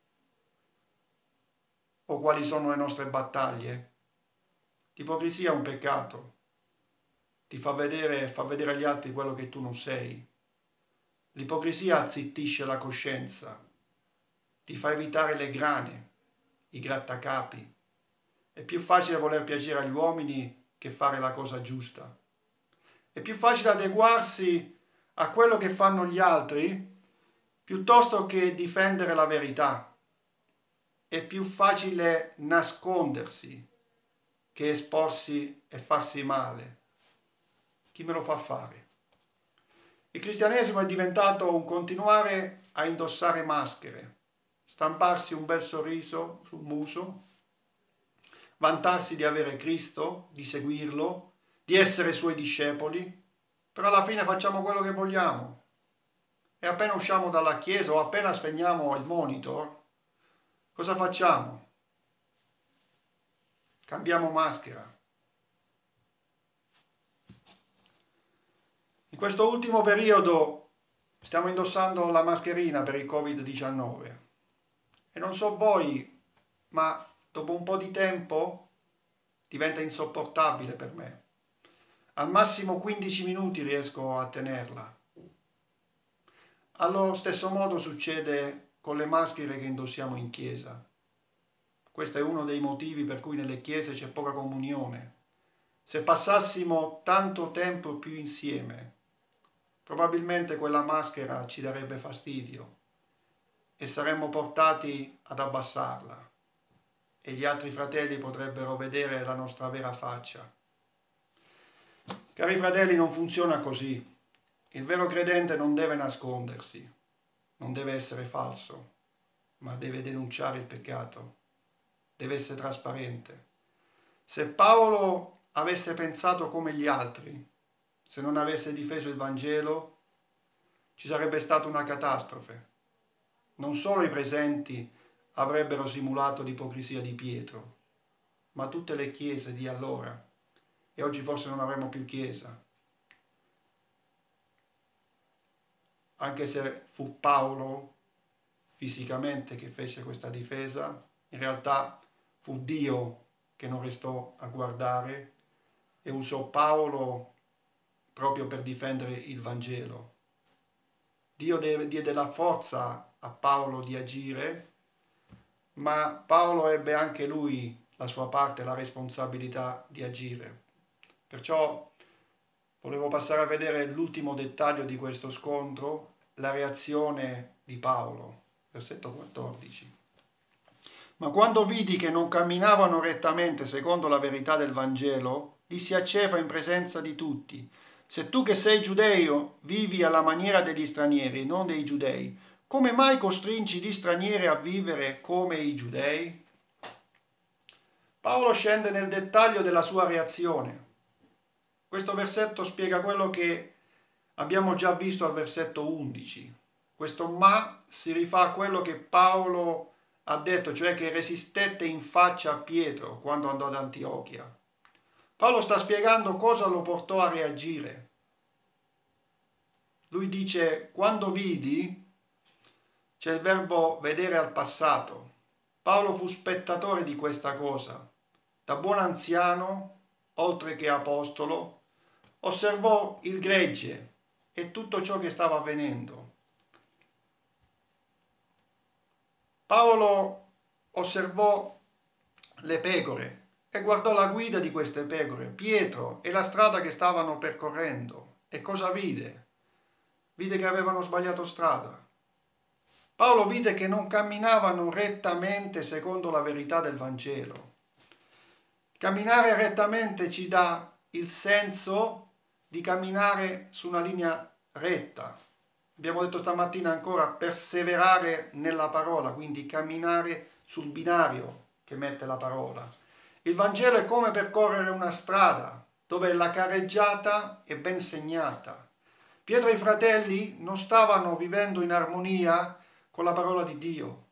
O quali sono le nostre battaglie? L'ipocrisia è un peccato. Ti fa vedere agli altri quello che tu non sei. L'ipocrisia azzittisce la coscienza. Ti fa evitare le grane, i grattacapi. È più facile voler piacere agli uomini che fare la cosa giusta. È più facile adeguarsi a quello che fanno gli altri piuttosto che difendere la verità. È più facile nascondersi che esporsi e farsi male. Chi me lo fa fare? Il cristianesimo è diventato un continuare a indossare maschere, stamparsi un bel sorriso sul muso, vantarsi di avere Cristo, di seguirlo, di essere suoi discepoli, però alla fine facciamo quello che vogliamo. E appena usciamo dalla chiesa o appena spegniamo il monitor, cosa facciamo? Cambiamo maschera. In questo ultimo periodo stiamo indossando la mascherina per il Covid-19 e non so voi, ma dopo un po' di tempo diventa insopportabile per me. Al massimo 15 minuti riesco a tenerla. Allo stesso modo succede con le maschere che indossiamo in chiesa. Questo è uno dei motivi per cui nelle chiese c'è poca comunione. Se passassimo tanto tempo più insieme, probabilmente quella maschera ci darebbe fastidio e saremmo portati ad abbassarla e gli altri fratelli potrebbero vedere la nostra vera faccia. Cari fratelli, non funziona così. Il vero credente non deve nascondersi, non deve essere falso, ma deve denunciare il peccato, deve essere trasparente. Se Paolo avesse pensato come gli altri, se non avesse difeso il Vangelo, ci sarebbe stata una catastrofe. Non solo i presenti avrebbero simulato l'ipocrisia di Pietro, ma tutte le chiese di allora, e oggi forse non avremo più chiesa. anche se fu Paolo fisicamente che fece questa difesa, in realtà fu Dio che non restò a guardare e usò Paolo proprio per difendere il Vangelo. Dio diede la forza a Paolo di agire, ma Paolo ebbe anche lui la sua parte, la responsabilità di agire. Perciò volevo passare a vedere l'ultimo dettaglio di questo scontro, la reazione di Paolo, versetto 14. Ma quando vidi che non camminavano rettamente secondo la verità del Vangelo, dissi a Cefa in presenza di tutti: se tu che sei giudeo vivi alla maniera degli stranieri, non dei giudei, come mai costringi gli stranieri a vivere come i giudei? Paolo scende nel dettaglio della sua reazione. Questo versetto spiega quello che abbiamo già visto al versetto 11. Questo ma si rifà a quello che Paolo ha detto, cioè che resistette in faccia a Pietro quando andò ad Antiochia. Paolo sta spiegando cosa lo portò a reagire. Lui dice, quando vidi, c'è il verbo vedere al passato. Paolo fu spettatore di questa cosa. Da buon anziano, oltre che apostolo, osservò il gregge e tutto ciò che stava avvenendo. Paolo osservò le pecore e guardò la guida di queste pecore, Pietro e la strada che stavano percorrendo. E cosa vide? Vide che avevano sbagliato strada. Paolo vide che non camminavano rettamente secondo la verità del Vangelo. Camminare rettamente ci dà il senso di camminare su una linea retta. Abbiamo detto stamattina ancora perseverare nella parola, quindi camminare sul binario che mette la parola. Il Vangelo è come percorrere una strada dove la carreggiata è ben segnata. Pietro e i fratelli non stavano vivendo in armonia con la parola di Dio.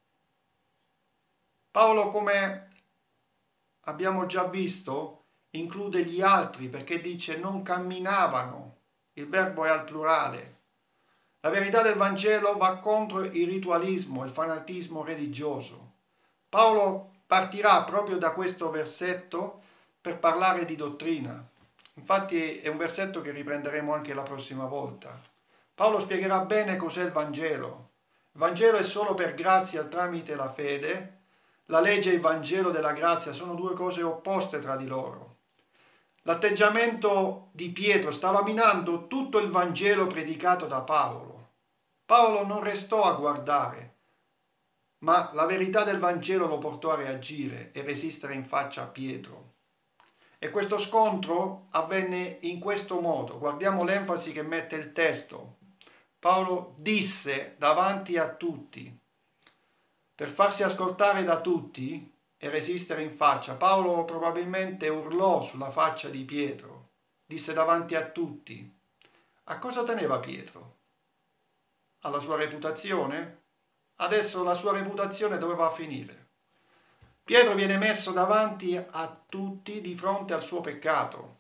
Paolo, come abbiamo già visto, include gli altri perché dice non camminavano, il verbo è al plurale. La verità del Vangelo va contro il ritualismo, il fanatismo religioso. Paolo partirà proprio da questo versetto per parlare di dottrina. Infatti è un versetto che riprenderemo anche la prossima volta. Paolo spiegherà bene cos'è il Vangelo. Il Vangelo è solo per grazia tramite la fede. La legge e il Vangelo della grazia sono due cose opposte tra di loro. L'atteggiamento di Pietro stava minando tutto il Vangelo predicato da Paolo. Paolo non restò a guardare, ma la verità del Vangelo lo portò a reagire e resistere in faccia a Pietro. E questo scontro avvenne in questo modo. Guardiamo l'enfasi che mette il testo. Paolo disse davanti a tutti, per farsi ascoltare da tutti e resistere in faccia. Paolo probabilmente urlò sulla faccia di Pietro, disse davanti a tutti. A cosa teneva Pietro? Alla sua reputazione? Adesso la sua reputazione doveva finire. Pietro viene messo davanti a tutti di fronte al suo peccato.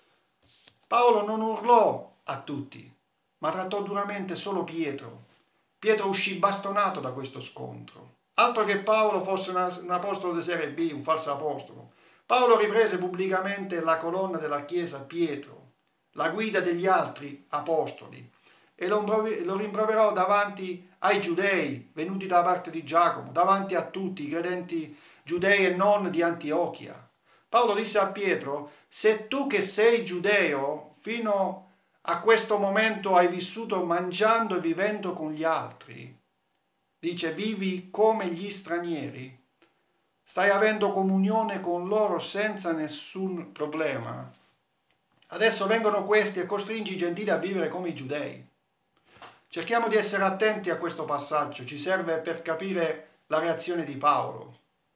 Paolo non urlò a tutti, ma trattò duramente solo Pietro. Pietro uscì bastonato da questo scontro. Altro che Paolo fosse un apostolo di serie B, un falso apostolo. Paolo riprese pubblicamente la colonna della Chiesa Pietro, la guida degli altri apostoli, e lo rimproverò davanti ai giudei venuti da parte di Giacomo, davanti a tutti i credenti giudei e non di Antiochia. Paolo disse a Pietro, se tu che sei giudeo fino a questo momento hai vissuto mangiando e vivendo con gli altri, dice vivi come gli stranieri, stai avendo comunione con loro senza nessun problema. Adesso vengono questi e costringi i gentili a vivere come i giudei. Cerchiamo di essere attenti a questo passaggio, ci serve per capire la reazione di Paolo.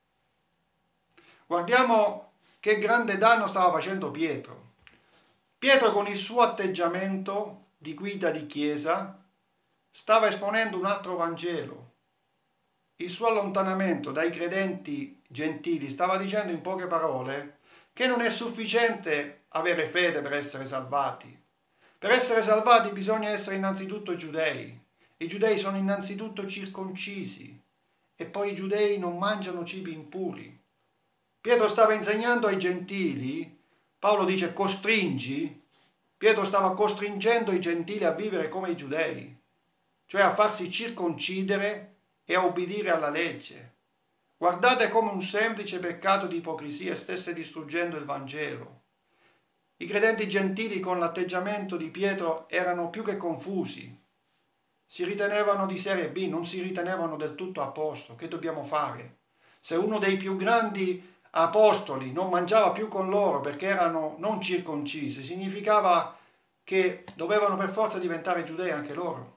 Guardiamo che grande danno stava facendo Pietro. Pietro con il suo atteggiamento di guida di chiesa stava esponendo un altro Vangelo. Il suo allontanamento dai credenti gentili stava dicendo in poche parole che non è sufficiente avere fede per essere salvati. Per essere salvati bisogna essere innanzitutto giudei. I giudei sono innanzitutto circoncisi e poi i giudei non mangiano cibi impuri. Pietro stava insegnando ai gentili, Paolo dice costringi, Pietro stava costringendo i gentili a vivere come i giudei, cioè a farsi circoncidere e a obbedire alla legge. Guardate come un semplice peccato di ipocrisia stesse distruggendo il Vangelo. I credenti gentili con l'atteggiamento di Pietro erano più che confusi. Si ritenevano di serie B, non si ritenevano del tutto a posto. Che dobbiamo fare? Se uno dei più grandi apostoli non mangiava più con loro perché erano non circoncisi, significava che dovevano per forza diventare giudei anche loro.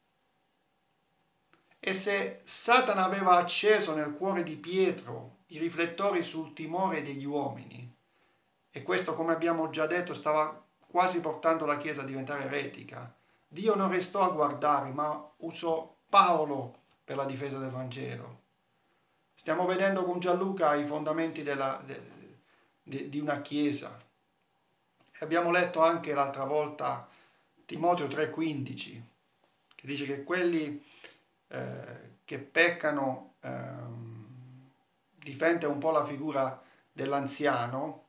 E se Satana aveva acceso nel cuore di Pietro i riflettori sul timore degli uomini, e questo, come abbiamo già detto, stava quasi portando la Chiesa a diventare eretica, Dio non restò a guardare, ma usò Paolo per la difesa del Vangelo. Stiamo vedendo con Gianluca i fondamenti di una Chiesa. E abbiamo letto anche l'altra volta Timoteo 3,15, che dice che quelli che peccano difende un po' la figura dell'anziano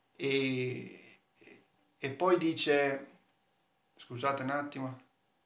e poi dice, scusate un attimo,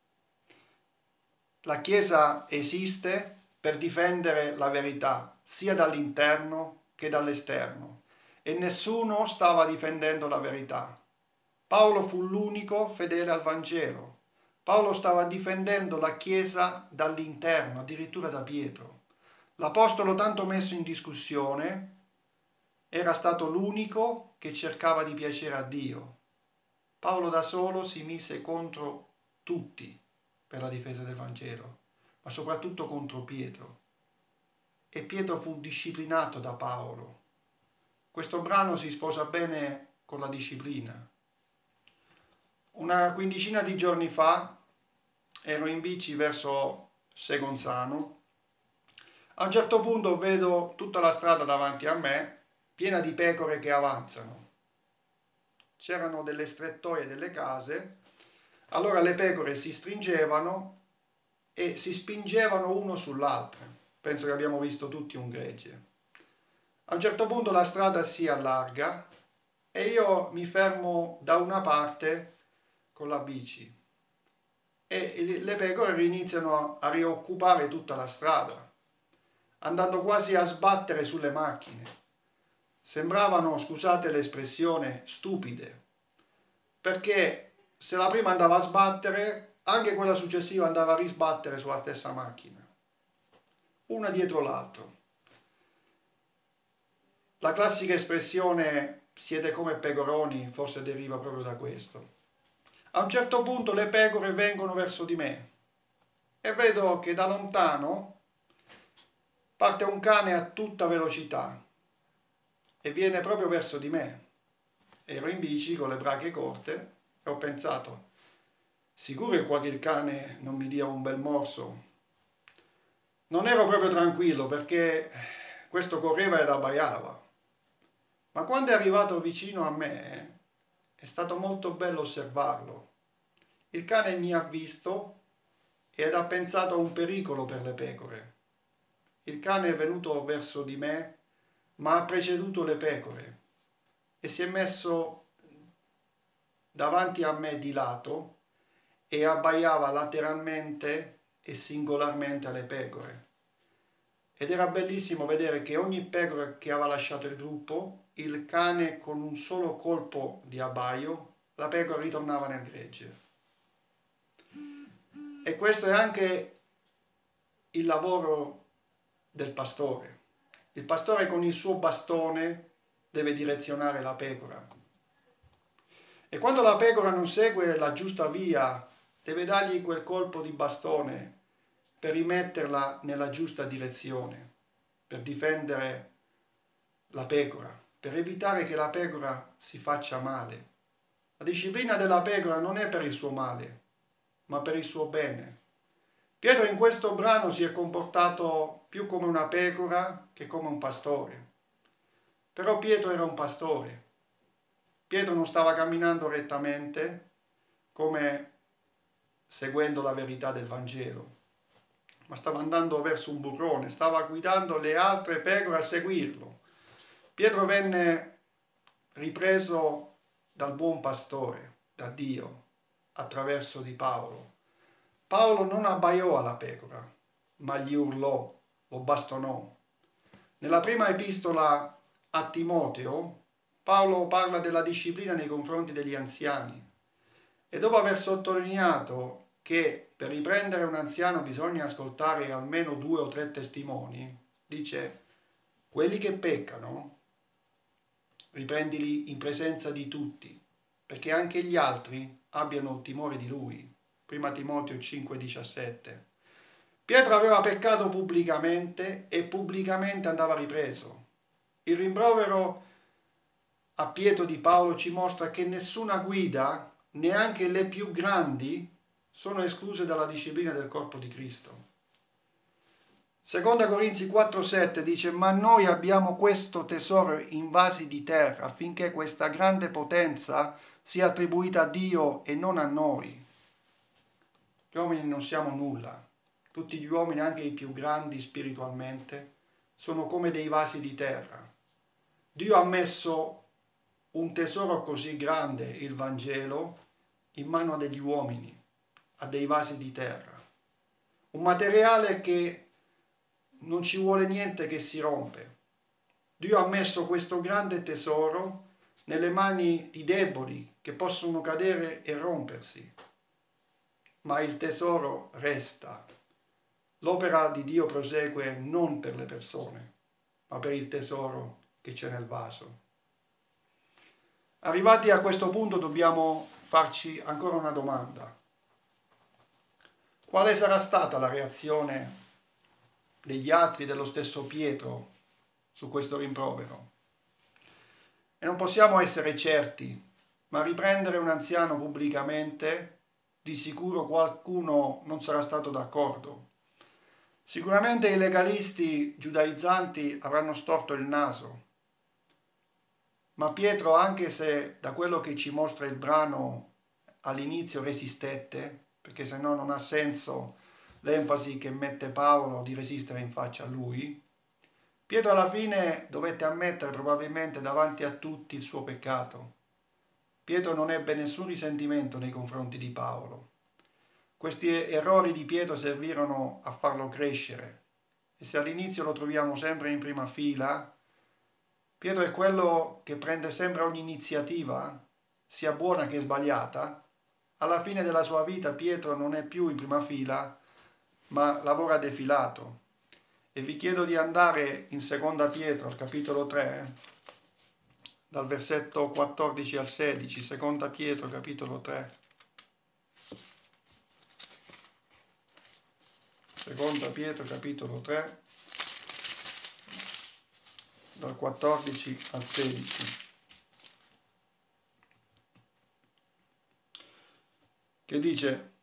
la Chiesa esiste per difendere la verità sia dall'interno che dall'esterno e nessuno stava difendendo la verità. Paolo fu l'unico fedele al Vangelo. Paolo stava difendendo la Chiesa dall'interno, addirittura da Pietro. L'apostolo tanto messo in discussione era stato l'unico che cercava di piacere a Dio. Paolo da solo si mise contro tutti per la difesa del Vangelo, ma soprattutto contro Pietro. E Pietro fu disciplinato da Paolo. Questo brano si sposa bene con la disciplina. Una quindicina di giorni fa ero in bici verso Segonzano. A un certo punto vedo tutta la strada davanti a me piena di pecore che avanzano. C'erano delle strettoie delle case, allora le pecore si stringevano e si spingevano uno sull'altro. Penso che abbiamo visto tutti un gregge. A un certo punto la strada si allarga e io mi fermo da una parte con la bici e le pecore iniziano a rioccupare tutta la strada, andando quasi a sbattere sulle macchine. Sembravano, scusate l'espressione, stupide, perché se la prima andava a sbattere, anche quella successiva andava a risbattere sulla stessa macchina, una dietro l'altra. La classica espressione siete come pecoroni forse deriva proprio da questo. A un certo punto le pecore vengono verso di me e vedo che da lontano parte un cane a tutta velocità e viene proprio verso di me. Ero in bici con le brache corte e ho pensato, sicuro è qua che il cane non mi dia un bel morso? Non ero proprio tranquillo perché questo correva ed abbaiava, ma quando è arrivato vicino a me è stato molto bello osservarlo. Il cane mi ha visto ed ha pensato a un pericolo per le pecore. Il cane è venuto verso di me, ma ha preceduto le pecore e si è messo davanti a me di lato e abbaiava lateralmente e singolarmente alle pecore. Ed era bellissimo vedere che ogni pecora che aveva lasciato il gruppo, il cane con un solo colpo di abbaio, la pecora ritornava nel gregge. E questo è anche il lavoro del pastore. Il pastore con il suo bastone deve direzionare la pecora. E quando la pecora non segue la giusta via, deve dargli quel colpo di bastone per rimetterla nella giusta direzione, per difendere la pecora, per evitare che la pecora si faccia male. La disciplina della pecora non è per il suo male, ma per il suo bene. Pietro in questo brano si è comportato più come una pecora che come un pastore. Però Pietro era un pastore. Pietro non stava camminando rettamente, come seguendo la verità del Vangelo, ma stava andando verso un burrone, stava guidando le altre pecore a seguirlo. Pietro venne ripreso dal buon pastore, da Dio, attraverso di Paolo. Paolo non abbaiò alla pecora, ma gli urlò, lo bastonò. Nella prima epistola a Timoteo, Paolo parla della disciplina nei confronti degli anziani e dopo aver sottolineato che per riprendere un anziano bisogna ascoltare almeno 2 o 3 testimoni, dice: quelli che peccano riprendili in presenza di tutti, perché anche gli altri abbiano timore di lui. Prima Timoteo 5,17. Pietro aveva peccato pubblicamente e pubblicamente andava ripreso. Il rimprovero a Pietro di Paolo ci mostra che nessuna guida, neanche le più grandi, sono escluse dalla disciplina del corpo di Cristo. Seconda Corinzi 4,7 dice: ma noi abbiamo questo tesoro in vasi di terra, affinché questa grande potenza sia attribuita a Dio e non a noi. Gli uomini non siamo nulla. Tutti gli uomini, anche i più grandi spiritualmente, sono come dei vasi di terra. Dio ha messo un tesoro così grande, il Vangelo, in mano a degli uomini, a dei vasi di terra. Un materiale che non ci vuole niente che si rompe. Dio ha messo questo grande tesoro nelle mani di deboli che possono cadere e rompersi, ma il tesoro resta. L'opera di Dio prosegue non per le persone, ma per il tesoro che c'è nel vaso. Arrivati a questo punto dobbiamo farci ancora una domanda. Quale sarà stata la reazione degli altri, dello stesso Pietro, su questo rimprovero? E non possiamo essere certi, ma riprendere un anziano pubblicamente, di sicuro qualcuno non sarà stato d'accordo. Sicuramente i legalisti giudaizzanti avranno storto il naso, ma Pietro, anche se da quello che ci mostra il brano all'inizio resistette, perché se no non ha senso l'enfasi che mette Paolo di resistere in faccia a lui, Pietro alla fine dovette ammettere probabilmente davanti a tutti il suo peccato. Pietro non ebbe nessun risentimento nei confronti di Paolo. Questi errori di Pietro servirono a farlo crescere, e se all'inizio lo troviamo sempre in prima fila, Pietro è quello che prende sempre ogni iniziativa, sia buona che sbagliata. Alla fine della sua vita Pietro non è più in prima fila, ma lavora defilato. E vi chiedo di andare in Seconda Pietro, al capitolo 3, dal versetto 14 al 16, Seconda Pietro, capitolo 3. Seconda Pietro, capitolo 3, dal 14 al 16. Che dice: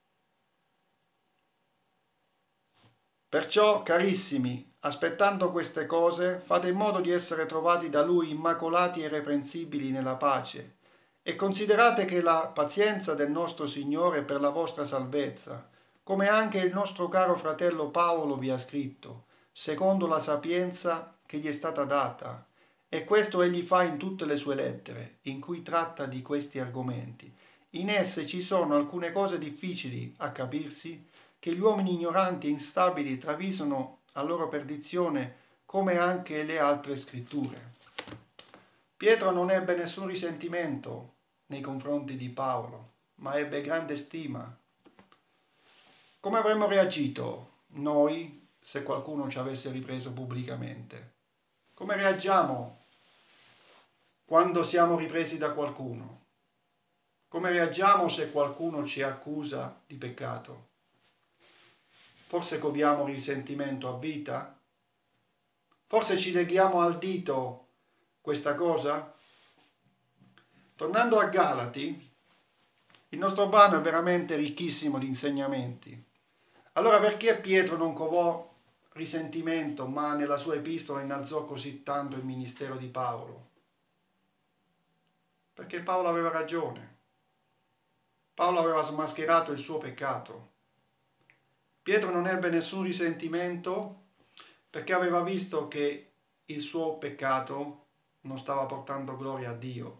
perciò, carissimi, aspettando queste cose, fate in modo di essere trovati da Lui immacolati e irreprensibili nella pace, e considerate che la pazienza del nostro Signore è per la vostra salvezza, come anche il nostro caro fratello Paolo vi ha scritto, secondo la sapienza che gli è stata data, e questo egli fa in tutte le sue lettere, in cui tratta di questi argomenti. In esse ci sono alcune cose difficili a capirsi, che gli uomini ignoranti e instabili travisano a loro perdizione, come anche le altre scritture. Pietro non ebbe nessun risentimento nei confronti di Paolo, ma ebbe grande stima. Come avremmo reagito noi se qualcuno ci avesse ripreso pubblicamente? Come reagiamo quando siamo ripresi da qualcuno? Come reagiamo se qualcuno ci accusa di peccato? Forse coviamo risentimento a vita? Forse ci leghiamo al dito questa cosa? Tornando a Galati, il nostro brano è veramente ricchissimo di insegnamenti. Allora perché Pietro non covò risentimento, ma nella sua epistola innalzò così tanto il ministero di Paolo? Perché Paolo aveva ragione. Paolo aveva smascherato il suo peccato. Pietro non ebbe nessun risentimento perché aveva visto che il suo peccato non stava portando gloria a Dio.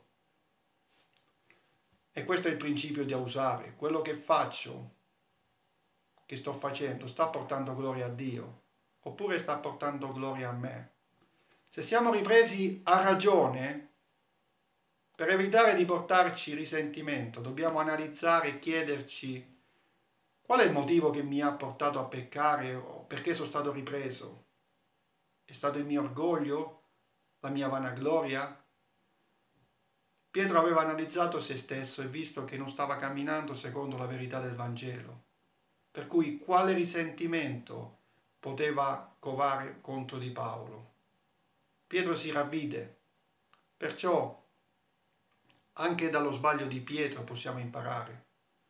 E questo è il principio da usare. Quello che faccio, che sto facendo, sta portando gloria a Dio oppure sta portando gloria a me? Se siamo ripresi a ragione, per evitare di portarci risentimento, dobbiamo analizzare e chiederci qual è il motivo che mi ha portato a peccare o perché sono stato ripreso. È stato il mio orgoglio? La mia vanagloria? Pietro aveva analizzato se stesso e visto che non stava camminando secondo la verità del Vangelo. Per cui quale risentimento poteva covare contro di Paolo? Pietro si ravvide. Perciò anche dallo sbaglio di Pietro possiamo imparare.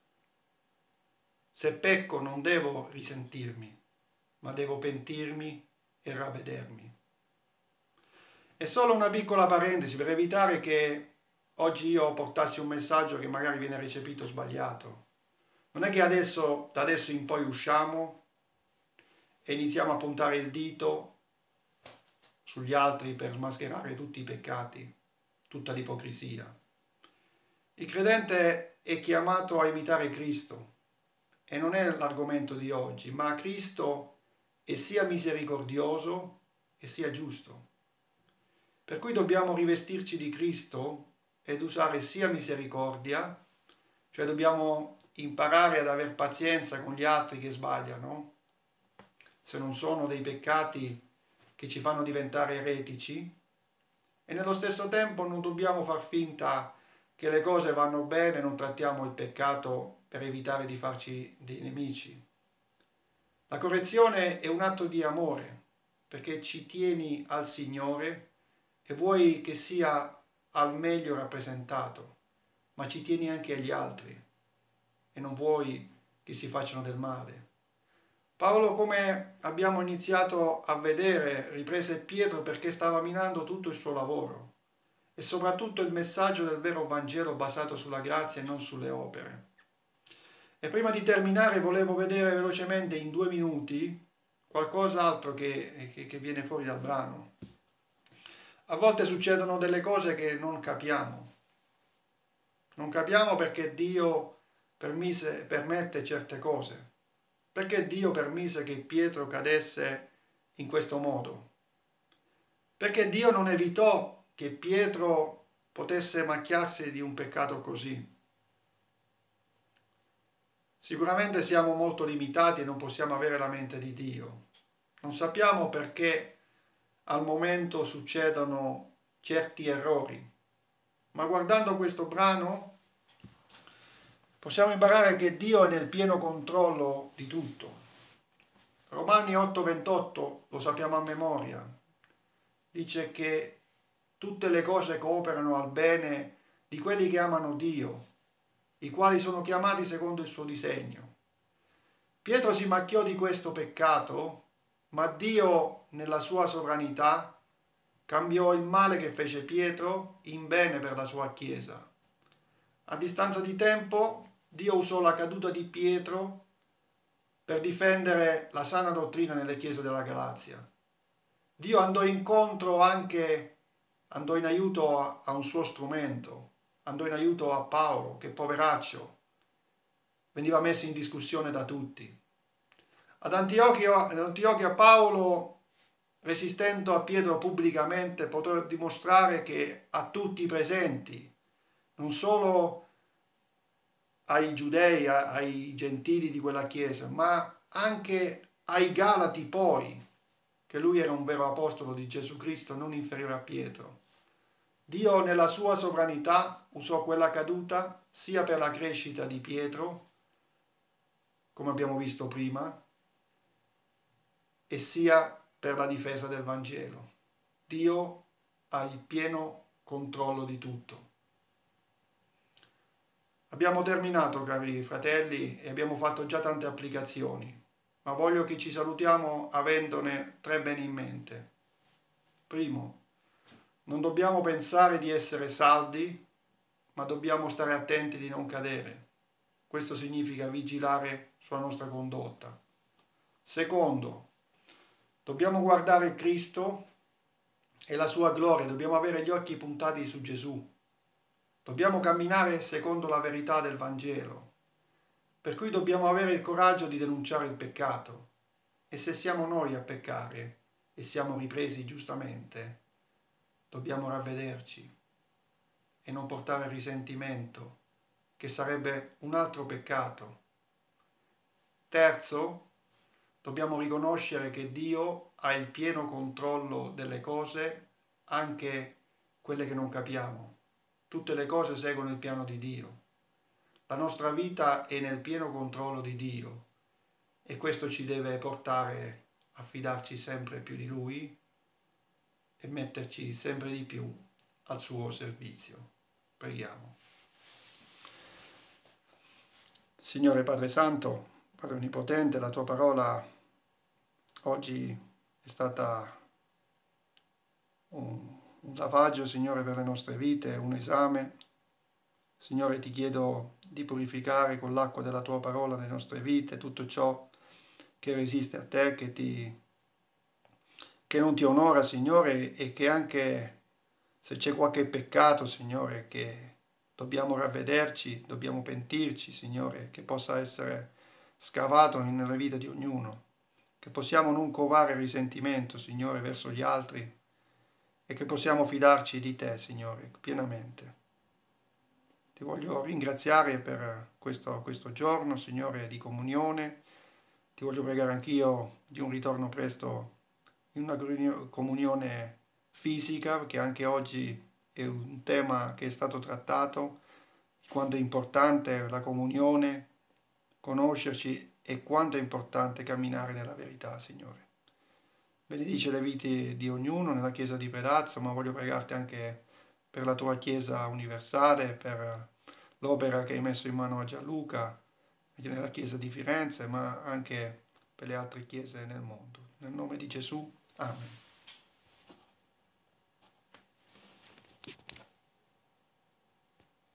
Se pecco non devo risentirmi, ma devo pentirmi e ravvedermi. È solo una piccola parentesi per evitare che oggi io portassi un messaggio che magari viene recepito sbagliato. Non è che da adesso in poi usciamo e iniziamo a puntare il dito sugli altri per smascherare tutti i peccati, tutta l'ipocrisia. Il credente è chiamato a imitare Cristo e non è l'argomento di oggi, ma Cristo è sia misericordioso e sia giusto. Per cui dobbiamo rivestirci di Cristo ed usare sia misericordia, cioè dobbiamo imparare ad avere pazienza con gli altri che sbagliano, se non sono dei peccati che ci fanno diventare eretici, e nello stesso tempo non dobbiamo far finta che le cose vanno bene, non trattiamo il peccato per evitare di farci dei nemici. La correzione è un atto di amore, perché ci tieni al Signore e vuoi che sia al meglio rappresentato, ma ci tieni anche agli altri e non vuoi che si facciano del male. Paolo, come abbiamo iniziato a vedere, riprese Pietro perché stava minando tutto il suo lavoro e soprattutto il messaggio del vero Vangelo basato sulla grazia e non sulle opere. E prima di terminare volevo vedere velocemente in 2 minuti qualcos'altro che viene fuori dal brano. A volte succedono delle cose che non capiamo. Non capiamo perché Dio permette certe cose. Perché Dio permise che Pietro cadesse in questo modo? Perché Dio non evitò che Pietro potesse macchiarsi di un peccato così. Sicuramente siamo molto limitati e non possiamo avere la mente di Dio. Non sappiamo perché al momento succedono certi errori, ma guardando questo brano possiamo imparare che Dio è nel pieno controllo di tutto. Romani 8:28 lo sappiamo a memoria, dice che tutte le cose cooperano al bene di quelli che amano Dio, i quali sono chiamati secondo il suo disegno. Pietro si macchiò di questo peccato, ma Dio, nella sua sovranità, cambiò il male che fece Pietro in bene per la sua Chiesa. A distanza di tempo, Dio usò la caduta di Pietro per difendere la sana dottrina nelle chiese della Galazia. Dio andò in aiuto a un suo strumento, andò in aiuto a Paolo, che poveraccio, veniva messo in discussione da tutti. Ad Antiochia Paolo, resistendo a Pietro pubblicamente, poté dimostrare che a tutti i presenti, non solo ai giudei, ai gentili di quella chiesa, ma anche ai Galati poi, che lui era un vero apostolo di Gesù Cristo, non inferiore a Pietro. Dio nella sua sovranità usò quella caduta sia per la crescita di Pietro, come abbiamo visto prima, e sia per la difesa del Vangelo. Dio ha il pieno controllo di tutto. Abbiamo terminato, cari fratelli, e abbiamo fatto già tante applicazioni, ma voglio che ci salutiamo avendone 3 bene in mente. Primo, non dobbiamo pensare di essere saldi, ma dobbiamo stare attenti di non cadere. Questo significa vigilare sulla nostra condotta. Secondo, dobbiamo guardare Cristo e la sua gloria, dobbiamo avere gli occhi puntati su Gesù. Dobbiamo camminare secondo la verità del Vangelo, per cui dobbiamo avere il coraggio di denunciare il peccato. E se siamo noi a peccare e siamo ripresi giustamente, dobbiamo ravvederci e non portare risentimento, che sarebbe un altro peccato. Terzo, dobbiamo riconoscere che Dio ha il pieno controllo delle cose, anche quelle che non capiamo. Tutte le cose seguono il piano di Dio. La nostra vita è nel pieno controllo di Dio e questo ci deve portare a fidarci sempre più di Lui e metterci sempre di più al suo servizio. Preghiamo. Signore Padre Santo, Padre Onnipotente, la tua parola oggi è stata un lavaggio, Signore, per le nostre vite, un esame. Signore, ti chiedo di purificare con l'acqua della tua parola le nostre vite, tutto ciò che resiste a te, che non ti onora, Signore, e che anche se c'è qualche peccato, Signore, che dobbiamo ravvederci, dobbiamo pentirci, Signore, che possa essere scavato nella vita di ognuno, che possiamo non covare risentimento, Signore, verso gli altri e che possiamo fidarci di te, Signore, pienamente. Ti voglio ringraziare per questo giorno, Signore, di comunione. Ti voglio pregare anch'io di un ritorno presto in una comunione fisica, che anche oggi è un tema che è stato trattato, quanto è importante la comunione, conoscerci e quanto è importante camminare nella verità, Signore. Benedice le vite di ognuno nella Chiesa di Predazzo, ma voglio pregarti anche per la tua Chiesa universale, per l'opera che hai messo in mano a Gianluca, nella Chiesa di Firenze, ma anche per le altre chiese nel mondo. Nel nome di Gesù, Amen.